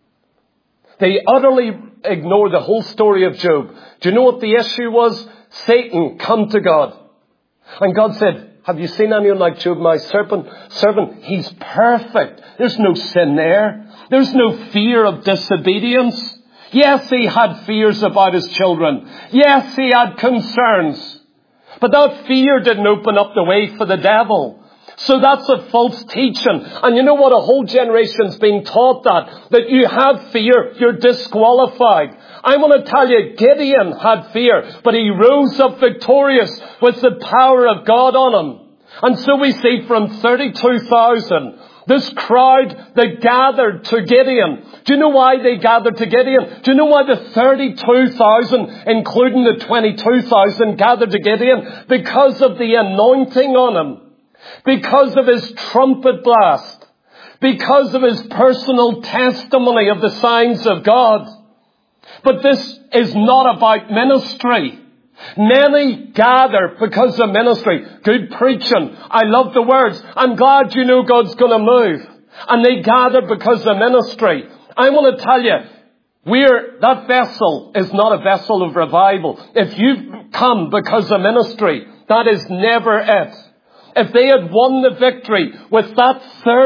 Speaker 1: They utterly ignore the whole story of Job. Do you know what the issue was? Satan come to God. And God said, have you seen anyone like Job, my servant? He's perfect. There's no sin there. There's no fear of disobedience. Yes, he had fears about his children. Yes, he had concerns. But that fear didn't open up the way for the devil. So that's a false teaching. And you know what? A whole generation's been taught that you have fear, you're disqualified. I want to tell you, Gideon had fear, but he rose up victorious with the power of God on him. And so we see from 32,000, this crowd that gathered to Gideon. Do you know why they gathered to Gideon? Do you know why the 32,000, including the 22,000, gathered to Gideon? Because of the anointing on him. Because of his trumpet blast. Because of his personal testimony of the signs of God. But this is not about ministry. Many gather because of ministry. Good preaching. I love the words. I'm glad you know God's going to move. And they gather because of ministry. I want to tell you, that vessel is not a vessel of revival. If you've come because of ministry, that is never it. if they had won the victory with that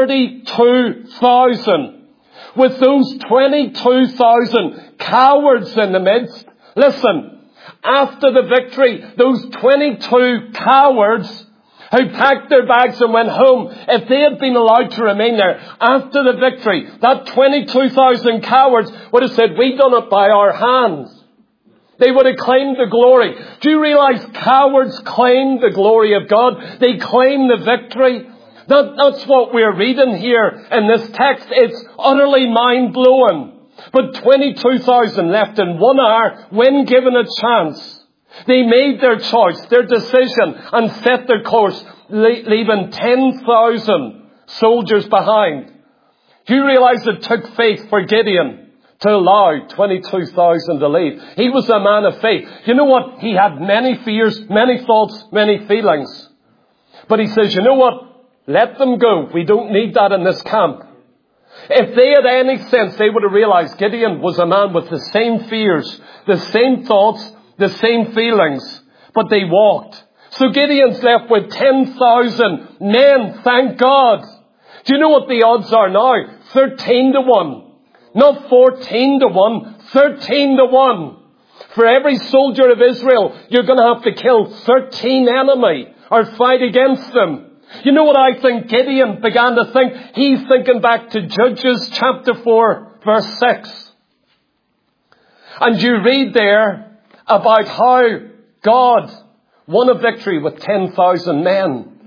Speaker 1: 32,000, with those 22,000 cowards in the midst, listen, after the victory, those 22 cowards who packed their bags and went home, if they had been allowed to remain there after the victory, that 22,000 cowards would have said, we done it by our hands. They would have claimed the glory. Do you realize cowards claim the glory of God? They claim the victory. That's what we're reading here in this text. It's utterly mind-blowing. But 22,000 left in 1 hour when given a chance. They made their choice, their decision, and set their course, leaving 10,000 soldiers behind. Do you realize it took faith for Gideon to allow 22,000 to leave? He was a man of faith. You know what? He had many fears, many thoughts, many feelings. But he says, you know what? Let them go. We don't need that in this camp. If they had any sense, they would have realized Gideon was a man with the same fears, the same thoughts, the same feelings. But they walked. So Gideon's left with 10,000 men, thank God. Do you know what the odds are now? 13-1. Not 14-1, 13-1. For every soldier of Israel, you're going to have to kill 13 enemy or fight against them. You know what I think Gideon began to think? He's thinking back to Judges chapter 4, verse 6. And you read there about how God won a victory with 10,000 men.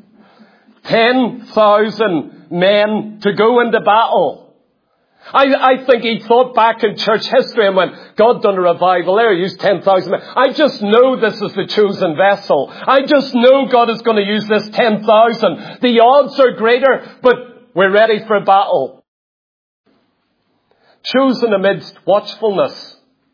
Speaker 1: 10,000 men to go into battle. I think he thought back in church history and went, God done a revival there, used 10,000 men. I just know this is the chosen vessel. I just know God is going to use this 10,000. The odds are greater, but we're ready for a battle. Chosen amidst watchfulness.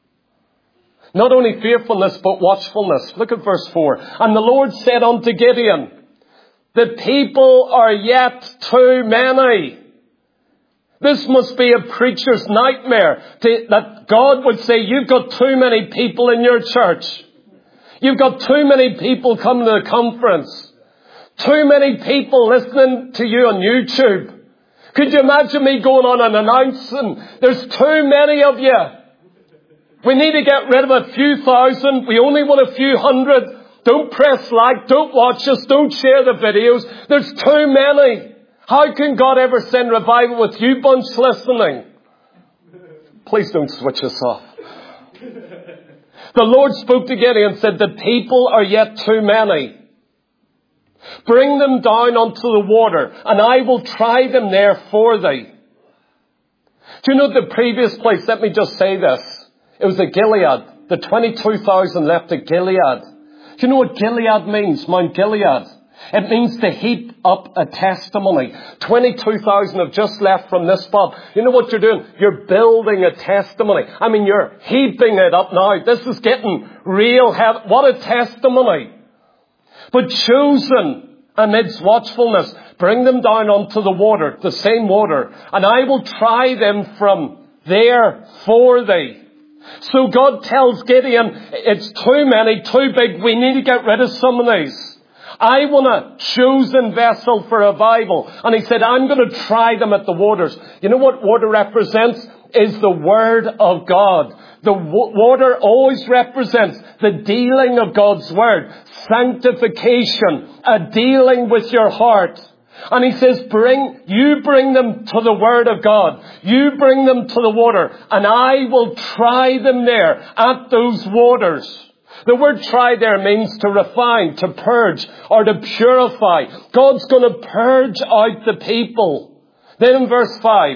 Speaker 1: Not only fearfulness, but watchfulness. Look at verse 4. And the Lord said unto Gideon, the people are yet too many. This must be a preacher's nightmare, that God would say, you've got too many people in your church. You've got too many people coming to the conference. Too many people listening to you on YouTube. Could you imagine me going on and announcing, there's too many of you. We need to get rid of a few thousand. We only want a few hundred. Don't press like, don't watch us, don't share the videos. There's too many. How can God ever send revival with you bunch listening? Please don't switch us off. The Lord spoke to Gideon and said, the people are yet too many. Bring them down onto the water, and I will try them there for thee. Do you know the previous place? Let me just say this. It was at Gilead. The 22,000 left at Gilead. Do you know what Gilead means? Mount Gilead. It means to heap up a testimony. 22,000 have just left from this spot. You know what you're doing? You're building a testimony. I mean, you're heaping it up now. This is getting real heavy. What a testimony. But chosen amidst watchfulness, bring them down onto the water, the same water, and I will try them from there for thee. So God tells Gideon, it's too many, too big. We need to get rid of some of these. I want a chosen vessel for revival. And he said, I'm going to try them at the waters. You know what water represents? Is the Word of God. The water always represents the dealing of God's Word. Sanctification. A dealing with your heart. And he says, bring them to the Word of God. You bring them to the water. And I will try them there at those waters. The word try there means to refine, to purge, or to purify. God's going to purge out the people. Then in verse 5,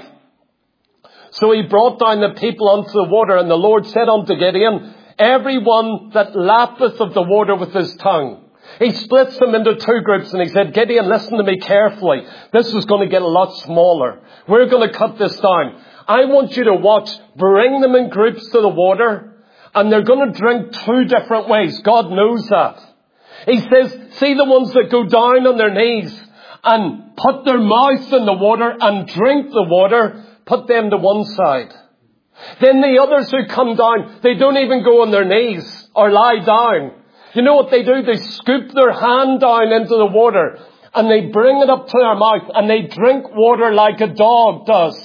Speaker 1: so he brought down the people unto the water, and the Lord said unto Gideon, every one that lappeth of the water with his tongue. He splits them into two groups, and he said, Gideon, listen to me carefully. This is going to get a lot smaller. We're going to cut this down. I want you to watch. Bring them in groups to the water. And they're going to drink two different ways. God knows that. He says, see the ones that go down on their knees and put their mouth in the water and drink the water, put them to one side. Then the others who come down, they don't even go on their knees or lie down. You know what they do? They scoop their hand down into the water and they bring it up to their mouth and they drink water like a dog does.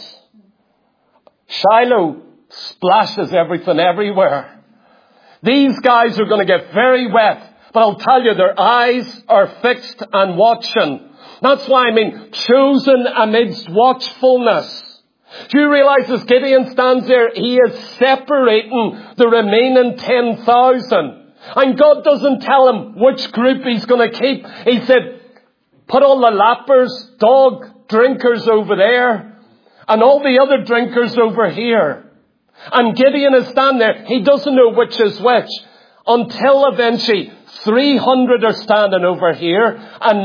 Speaker 1: Shiloh splashes everything everywhere. These guys are going to get very wet, but I'll tell you, their eyes are fixed and watching. That's why I mean chosen amidst watchfulness. Do you realize as Gideon stands there, he is separating the remaining 10,000. And God doesn't tell him which group he's going to keep. He said, put all the lappers, dog drinkers over there, and all the other drinkers over here. And Gideon is standing there. He doesn't know which is which. Until eventually 300 are standing over here and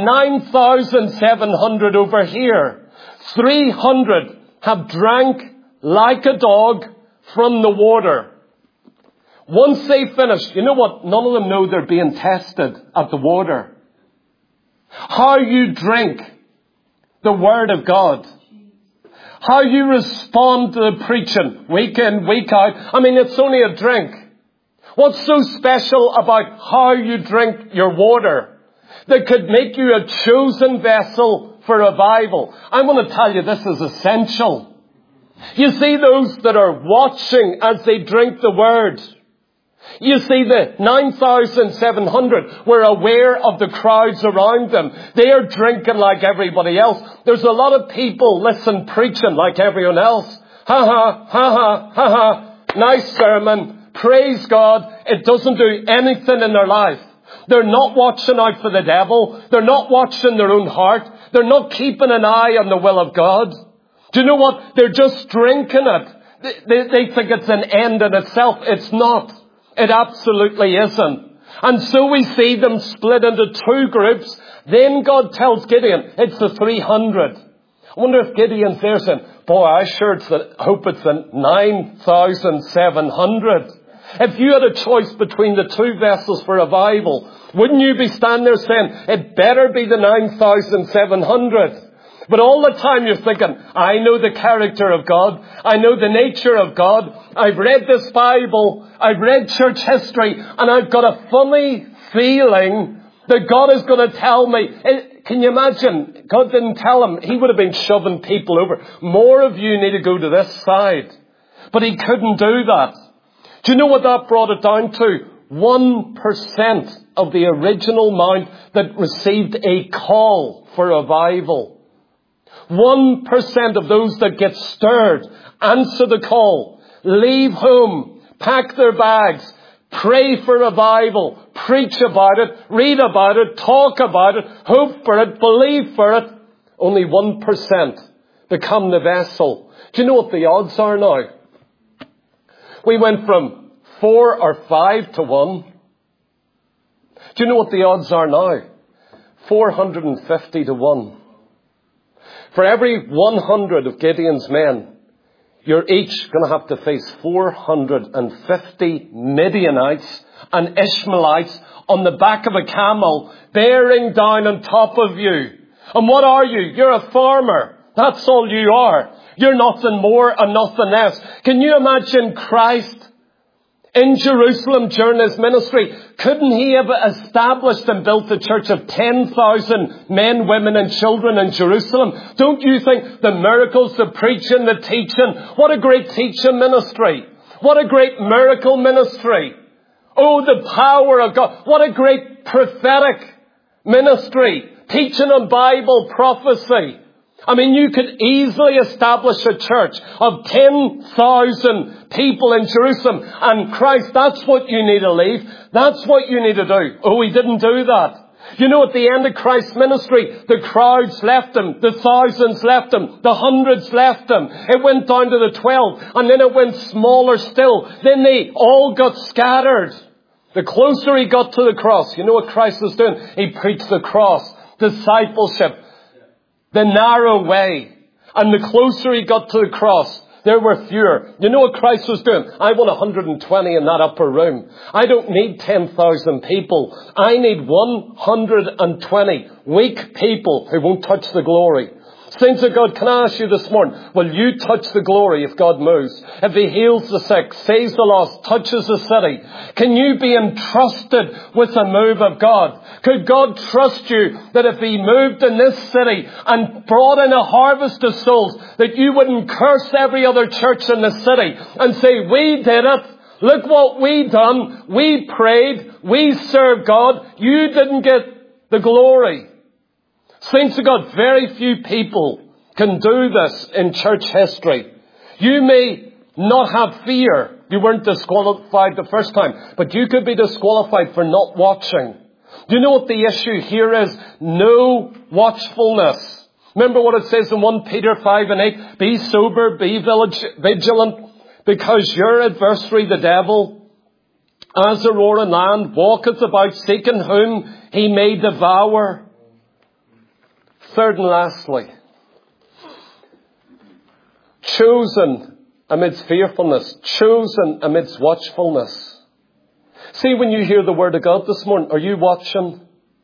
Speaker 1: 9,700 over here. 300 have drank like a dog from the water. Once they finish, you know what? None of them know they're being tested at the water. How you drink the Word of God. How you respond to the preaching week in, week out. I mean, it's only a drink. What's so special about how you drink your water that could make you a chosen vessel for revival? I want to tell you this is essential. You see those that are watching as they drink the Word. You see the 9,700 were aware of the crowds around them. They are drinking like everybody else. There's a lot of people, listen, preaching like everyone else. Ha ha, ha ha, ha ha. Nice sermon. Praise God. It doesn't do anything in their life. They're not watching out for the devil. They're not watching their own heart. They're not keeping an eye on the will of God. Do you know what? They're just drinking it. They think it's an end in itself. It's not. It absolutely isn't. And so we see them split into two groups. Then God tells Gideon, it's the 300. I wonder if Gideon's there saying, boy, I sure hope it's the 9,700. If you had a choice between the two vessels for revival, wouldn't you be standing there saying, it better be the 9,700? But all the time you're thinking, I know the character of God. I know the nature of God. I've read this Bible. I've read church history. And I've got a funny feeling that God is going to tell me. Can you imagine? God didn't tell him. He would have been shoving people over. More of you need to go to this side. But he couldn't do that. Do you know what that brought it down to? 1% of the original mount that received a call for revival. 1% of those that get stirred, answer the call, leave home, pack their bags, pray for revival, preach about it, read about it, talk about it, hope for it, believe for it. Only 1% become the vessel. Do you know what the odds are now? We went from 4 or 5 to 1. Do you know what the odds are now? 450 to 1. For every 100 of Gideon's men, you're each going to have to face 450 Midianites and Ishmaelites on the back of a camel, bearing down on top of you. And what are you? You're a farmer. That's all you are. You're nothing more and nothing less. Can you imagine Christ in Jerusalem during his ministry? Couldn't he have established and built a church of 10,000 men, women and children in Jerusalem? Don't you think the miracles, the preaching, the teaching, what a great teaching ministry. What a great miracle ministry. Oh, the power of God. What a great prophetic ministry. Teaching on Bible prophecy. I mean, you could easily establish a church of 10,000 people in Jerusalem. And Christ, that's what you need to leave. That's what you need to do. Oh, he didn't do that. You know, at the end of Christ's ministry, the crowds left him. The thousands left him. The hundreds left him. It went down to the 12. And then it went smaller still. Then they all got scattered. The closer he got to the cross, you know what Christ was doing? He preached the cross, discipleship, the narrow way. And the closer he got to the cross, there were fewer. You know what Christ was doing? I want 120 in that upper room. I don't need 10,000 people. I need 120 weak people who won't touch the glory. Saints of God, can I ask you this morning, will you touch the glory if God moves? If He heals the sick, saves the lost, touches the city, can you be entrusted with the move of God? Could God trust you that if He moved in this city and brought in a harvest of souls, that you wouldn't curse every other church in the city and say, we did it. Look what we done. We prayed. We served God. You didn't get the glory. Saints of God, very few people can do this in church history. You may not have fear. You weren't disqualified the first time, but you could be disqualified for not watching. Do you know what the issue here is? No watchfulness. Remember what it says in 1 Peter 5 and 8? Be sober, be vigilant, because your adversary, the devil, as a roaring lion, walketh about seeking whom he may devour. Third and lastly, chosen amidst fearfulness, chosen amidst watchfulness. See, when you hear the word of God this morning, are you watching?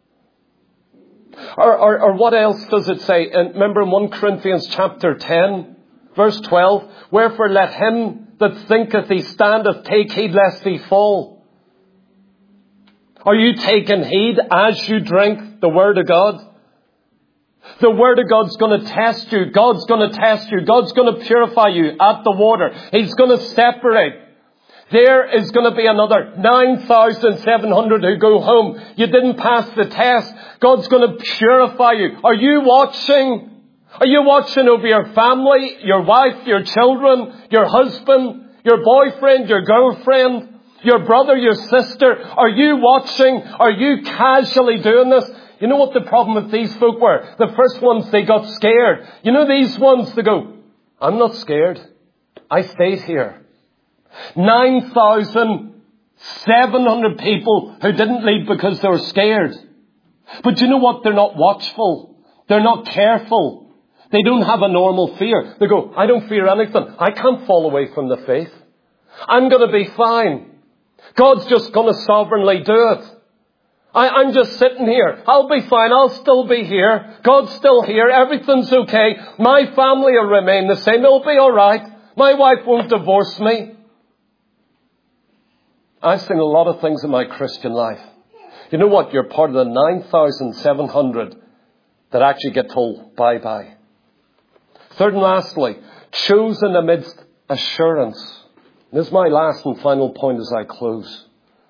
Speaker 1: Or what else does it say? And remember in 1 Corinthians chapter 10, verse 12, wherefore let him that thinketh he standeth take heed lest he fall. Are you taking heed as you drink the word of God? The Word of God's going to test you. God's going to test you. God's going to purify you at the water. He's going to separate. There is going to be another 9,700 who go home. You didn't pass the test. God's going to purify you. Are you watching? Are you watching over your family, your wife, your children, your husband, your boyfriend, your girlfriend, your brother, your sister? Are you watching? Are you casually doing this? You know what the problem with these folk were? The first ones, they got scared. You know these ones, they go, I'm not scared. I stayed here. 9,700 people who didn't leave because they were scared. But you know what? They're not watchful. They're not careful. They don't have a normal fear. They go, I don't fear anything. I can't fall away from the faith. I'm going to be fine. God's just going to sovereignly do it. I'm just sitting here. I'll be fine. I'll still be here. God's still here. Everything's okay. My family will remain the same. It'll be all right. My wife won't divorce me. I've seen a lot of things in my Christian life. You know what? You're part of the 9,700 that actually get told bye-bye. Third and lastly, chosen amidst assurance. This is my last and final point as I close.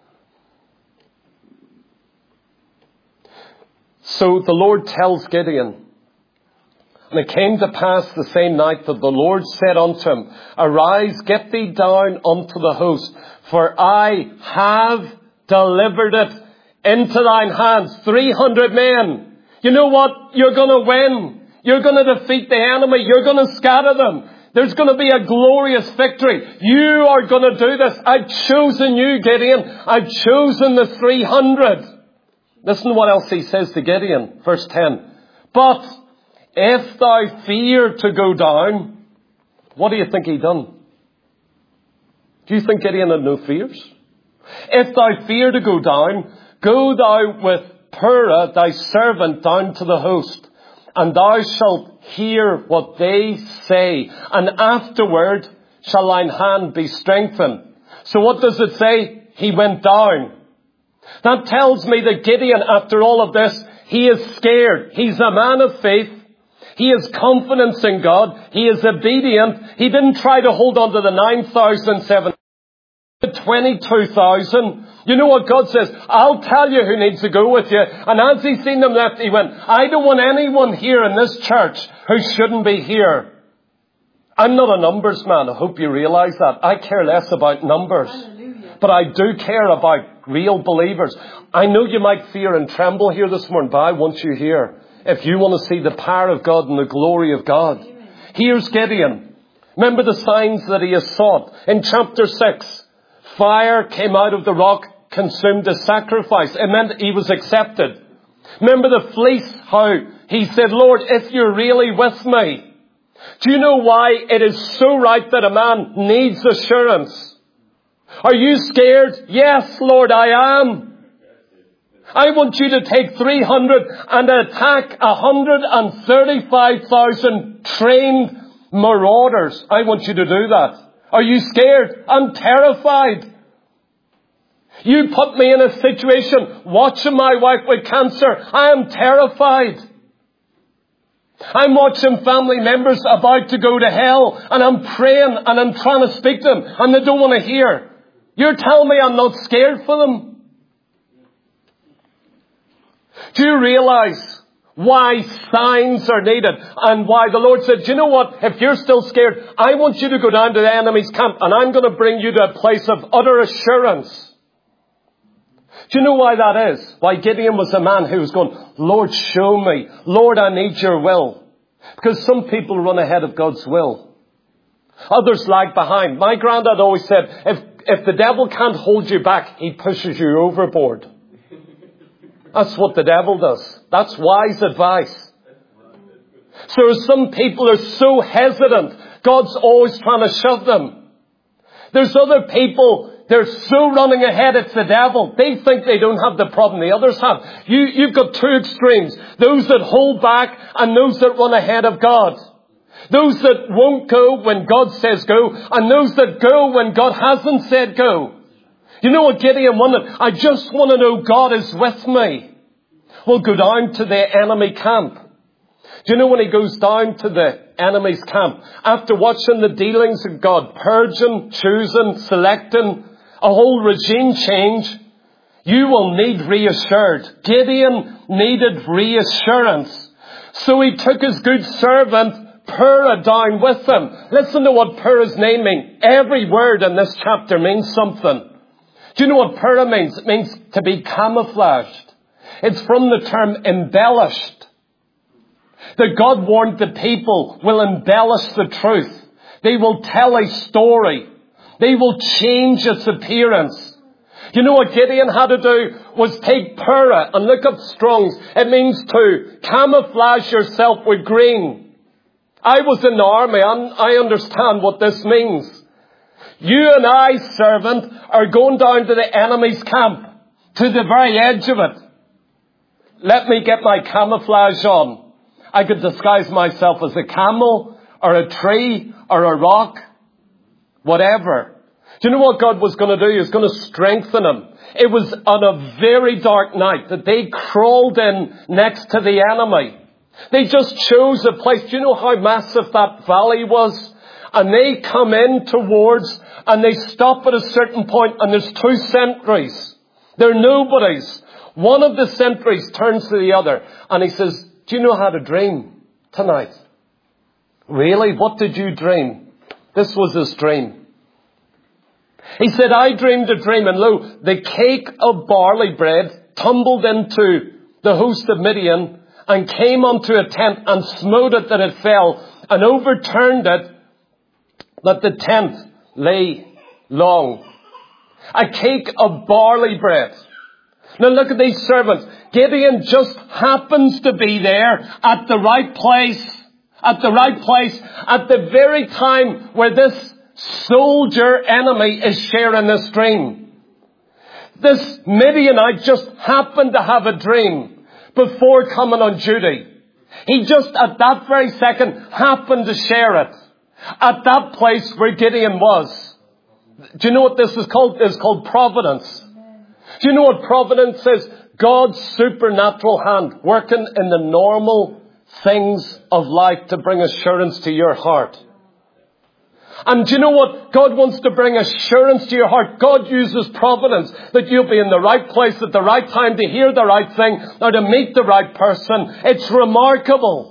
Speaker 1: So the Lord tells Gideon, and it came to pass the same night that the Lord said unto him, arise, get thee down unto the host, for I have delivered it into thine hands. 300 men. You know what? You're going to win. You're going to defeat the enemy. You're going to scatter them. There's going to be a glorious victory. You are going to do this. I've chosen you, Gideon. I've chosen the 300. Listen to what else he says to Gideon. Verse 10. But if thou fear to go down, what do you think he done? Do you think Gideon had no fears? If thou fear to go down, go thou with Purah thy servant down to the host, and thou shalt hear what they say, and afterward shall thine hand be strengthened. So what does it say? He went down. That tells me that Gideon, after all of this, he is scared. He's a man of faith. He has confidence in God. He is obedient. He didn't try to hold on to the 9,700, 22,000. You know what God says? I'll tell you who needs to go with you. And as he seen them left, he went, I don't want anyone here in this church who shouldn't be here. I'm not a numbers man. I hope you realize that. I care less about numbers. Hallelujah. But I do care about real believers. I know you might fear and tremble here this morning, but I want you here. If you want to see the power of God and the glory of God. Amen. Here's Gideon. Remember the signs that he has sought. In chapter 6, fire came out of the rock, consumed the sacrifice. It meant he was accepted. Remember the fleece, how he said, Lord, if you're really with me. Do you know why it is so right that a man needs assurance? Are you scared? Yes, Lord, I am. I want you to take 300 and attack 135,000 trained marauders. I want you to do that. Are you scared? I'm terrified. You put me in a situation watching my wife with cancer. I am terrified. I'm watching family members about to go to hell, and I'm praying and I'm trying to speak to them, and they don't want to hear. You're telling me I'm not scared for them? Do you realize why signs are needed and why the Lord said, do you know what? If you're still scared, I want you to go down to the enemy's camp and I'm going to bring you to a place of utter assurance. Do you know why that is? Why Gideon was a man who was going, Lord, show me. Lord, I need your will. Because some people run ahead of God's will. Others lag behind. My granddad always said, if the devil can't hold you back, he pushes you overboard. That's what the devil does. That's wise advice. So some people are so hesitant. God's always trying to shove them. There's other people, they're so running ahead, it's the devil. They think they don't have the problem the others have. You've got two extremes. Those that hold back and those that run ahead of God. Those that won't go when God says go, and those that go when God hasn't said go. You know what Gideon wanted? I just want to know God is with me. Well, go down to the enemy camp. Do you know when he goes down to the enemy's camp, after watching the dealings of God, purging, choosing, selecting, a whole regime change, you will need reassured. Gideon needed reassurance. So he took his good servant Purah down with him. Listen to what Purah's name means. Every word in this chapter means something. Do you know what Purah means? It means to be camouflaged. It's from the term embellished. That God warned the people will embellish the truth. They will tell a story. They will change its appearance. You know what Gideon had to do was take Purah and look up Strong's. It means to camouflage yourself with green. I was in the army and I understand what this means. You and I, servant, are going down to the enemy's camp, to the very edge of it. Let me get my camouflage on. I could disguise myself as a camel or a tree or a rock, whatever. Do you know what God was going to do? He was going to strengthen him. It was on a very dark night that they crawled in next to the enemy. They just chose a place. Do you know how massive that valley was? And they come in towards, and they stop at a certain point, and there's two sentries. They're nobodies. One of the sentries turns to the other, and he says, do you know how to dream tonight? Really? What did you dream? This was his dream. He said, I dreamed a dream, and lo, the cake of barley bread tumbled into the host of Midian and came unto a tent and smote it that it fell and overturned it that the tent lay long. A cake of barley bread. Now look at these servants. Gideon just happens to be there at the right place. At the right place. At the very time where this soldier enemy is sharing this dream. This Midianite just happened to have a dream before coming on duty. He just at that very second happened to share it. At that place where Gideon was. Do you know what this is called? It's called providence. Do you know what providence is? God's supernatural hand working in the normal things of life to bring assurance to your heart. And do you know what? God wants to bring assurance to your heart. God uses providence that you'll be in the right place at the right time to hear the right thing or to meet the right person. It's remarkable.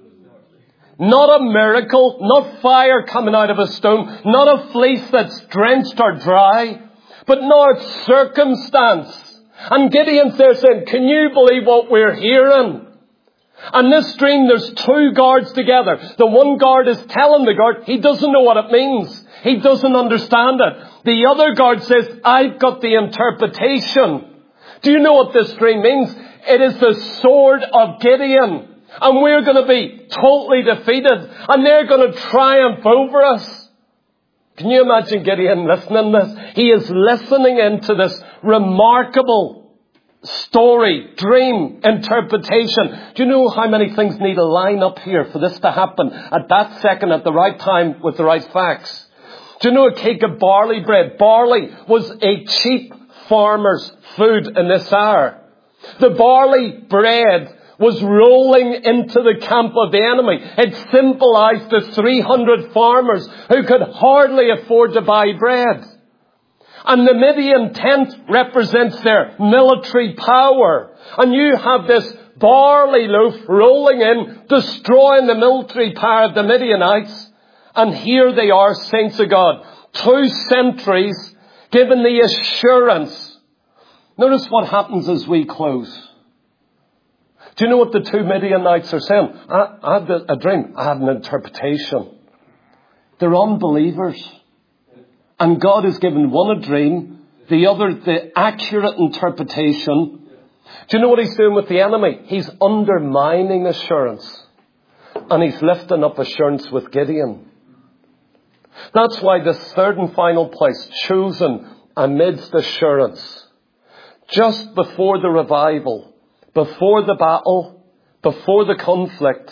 Speaker 1: Not a miracle, not fire coming out of a stone, not a fleece that's drenched or dry, but not circumstance. And Gideon's there saying, can you believe what we're hearing? And this dream, there's two guards together. The one guard is telling the guard, he doesn't know what it means. He doesn't understand it. The other guard says, I've got the interpretation. Do you know what this dream means? It is the sword of Gideon. And we're going to be totally defeated. And they're going to triumph over us. Can you imagine Gideon listening to this? He is listening into this remarkable story, dream, interpretation. Do you know how many things need to line up here for this to happen at that second, at the right time, with the right facts? Do you know a cake of barley bread? Barley was a cheap farmer's food in this hour. The barley bread was rolling into the camp of the enemy. It symbolized the 300 farmers who could hardly afford to buy bread. And the Midian tent represents their military power. And you have this barley loaf rolling in, destroying the military power of the Midianites. And here they are, saints of God, 2 centuries, given the assurance. Notice what happens as we close. Do you know what the 2 Midianites are saying? I had a dream. I had an interpretation. They're unbelievers. And God has given one a dream, the other the accurate interpretation. Do you know what he's doing with the enemy? He's undermining assurance. And he's lifting up assurance with Gideon. That's why this third and final place, chosen amidst assurance. Just before the revival, before the battle, before the conflict,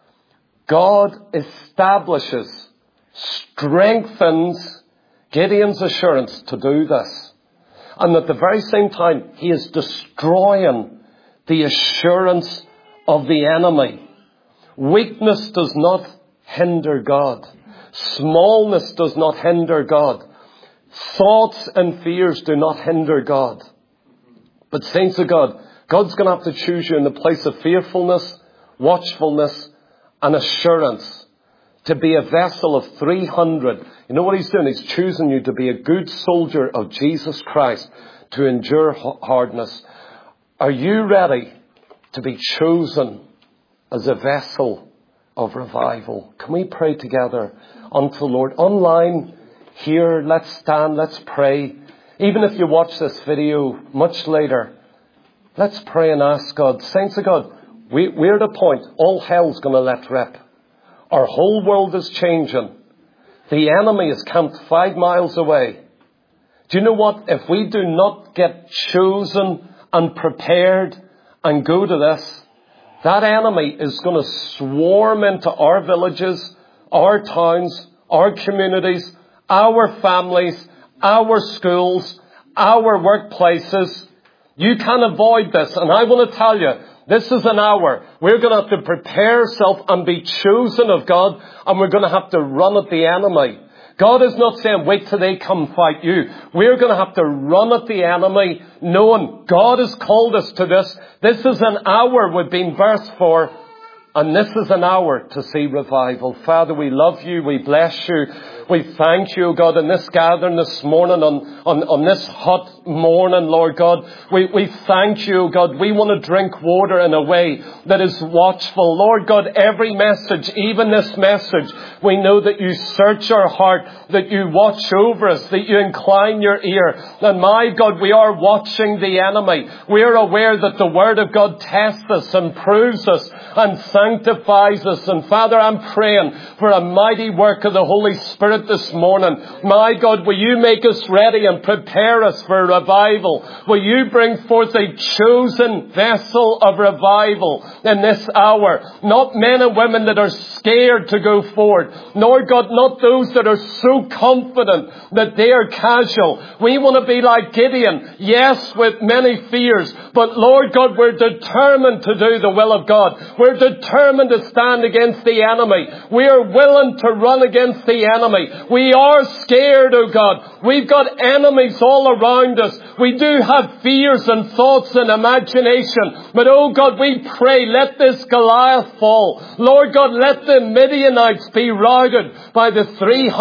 Speaker 1: God establishes, strengthens Gideon's assurance to do this. And at the very same time, he is destroying the assurance of the enemy. Weakness does not hinder God. Smallness does not hinder God. Thoughts and fears do not hinder God. But saints of God, God's going to have to choose you in the place of fearfulness, watchfulness, and assurance to be a vessel of 300. You know what he's doing? He's choosing you to be a good soldier of Jesus Christ, to endure hardness. Are you ready to be chosen as a vessel of revival? Can we pray together unto the Lord? Online, here, let's stand, let's pray. Even if you watch this video much later, let's pray and ask God. Saints of God, we're at a point, all hell's going to let rip. Our whole world is changing. The enemy is camped 5 miles away. Do you know what? If we do not get chosen and prepared and go to this, that enemy is going to swarm into our villages, our towns, our communities, our families, our schools, our workplaces. You can't avoid this. And I want to tell you, this is an hour. We're going to have to prepare ourselves and be chosen of God. And we're going to have to run at the enemy. God is not saying, wait till they come fight you. We're going to have to run at the enemy, knowing God has called us to this. This is an hour we've been birthed for. And this is an hour to see revival. Father, we love you. We bless you. We thank you, God, in this gathering this morning, on this hot morning, Lord God. We thank you, God. We want to drink water in a way that is watchful. Lord God, every message, even this message, we know that you search our heart, that you watch over us, that you incline your ear. And my God, we are watching the enemy. We are aware that the Word of God tests us and proves us and sanctifies us. And Father, I'm praying for a mighty work of the Holy Spirit this morning. My God, will you make us ready and prepare us for revival? Will you bring forth a chosen vessel of revival in this hour? Not men and women that are scared to go forward. Lord God, not those that are so confident that they are casual. We want to be like Gideon. Yes, with many fears. But Lord God, we're determined to do the will of God. We're determined to stand against the enemy. We are willing to run against the enemy. We are scared, oh God. We've got enemies all around us. We do have fears and thoughts and imagination. But oh God, we pray, let this Goliath fall. Lord God, let the Midianites be routed by the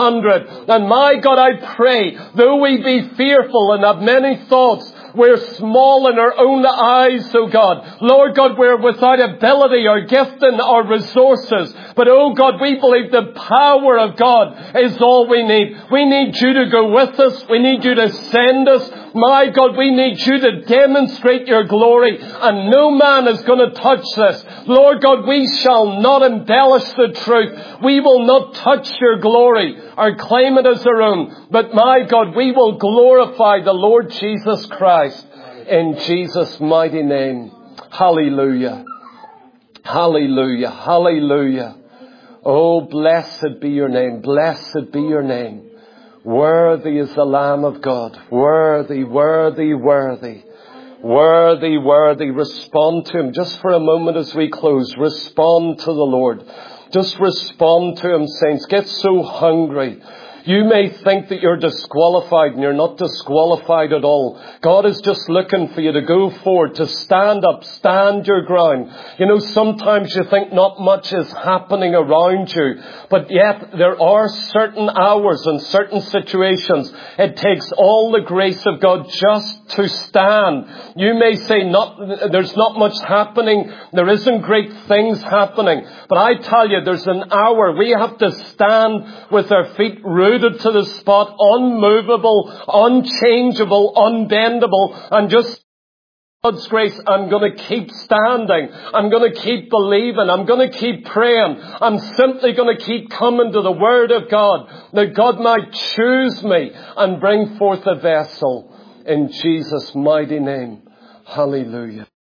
Speaker 1: 300. And my God, I pray, though we be fearful and have many thoughts, we're small in our own eyes, oh God. Lord God, we're without ability or gifting or resources. But oh God, we believe the power of God is all we need. We need you to go with us. We need you to send us. My God, we need you to demonstrate your glory. And no man is going to touch this. Lord God, we shall not embellish the truth. We will not touch your glory or claim it as our own. But my God, we will glorify the Lord Jesus Christ In Jesus' mighty name. Hallelujah. Hallelujah. Hallelujah. Oh, blessed be your name. Blessed be your name. Worthy is the Lamb of God. Worthy, worthy, worthy. Worthy, worthy. Respond to Him. Just for a moment as we close. Respond to the Lord. Just respond to Him, saints. Get so hungry. You may think that you're disqualified, and you're not disqualified at all. God is just looking for you to go forward, to stand up, stand your ground. You know, sometimes you think not much is happening around you, but yet there are certain hours and certain situations. It takes all the grace of God just to stand. You may say there's not much happening. There isn't great things happening. But I tell you, there's an hour we have to stand with our feet rooted to the spot, unmovable, unchangeable, unbendable, and just God's grace, I'm going to keep standing. I'm going to keep believing. I'm going to keep praying. I'm simply going to keep coming to the Word of God, that God might choose me and bring forth a vessel in Jesus' mighty name. Hallelujah.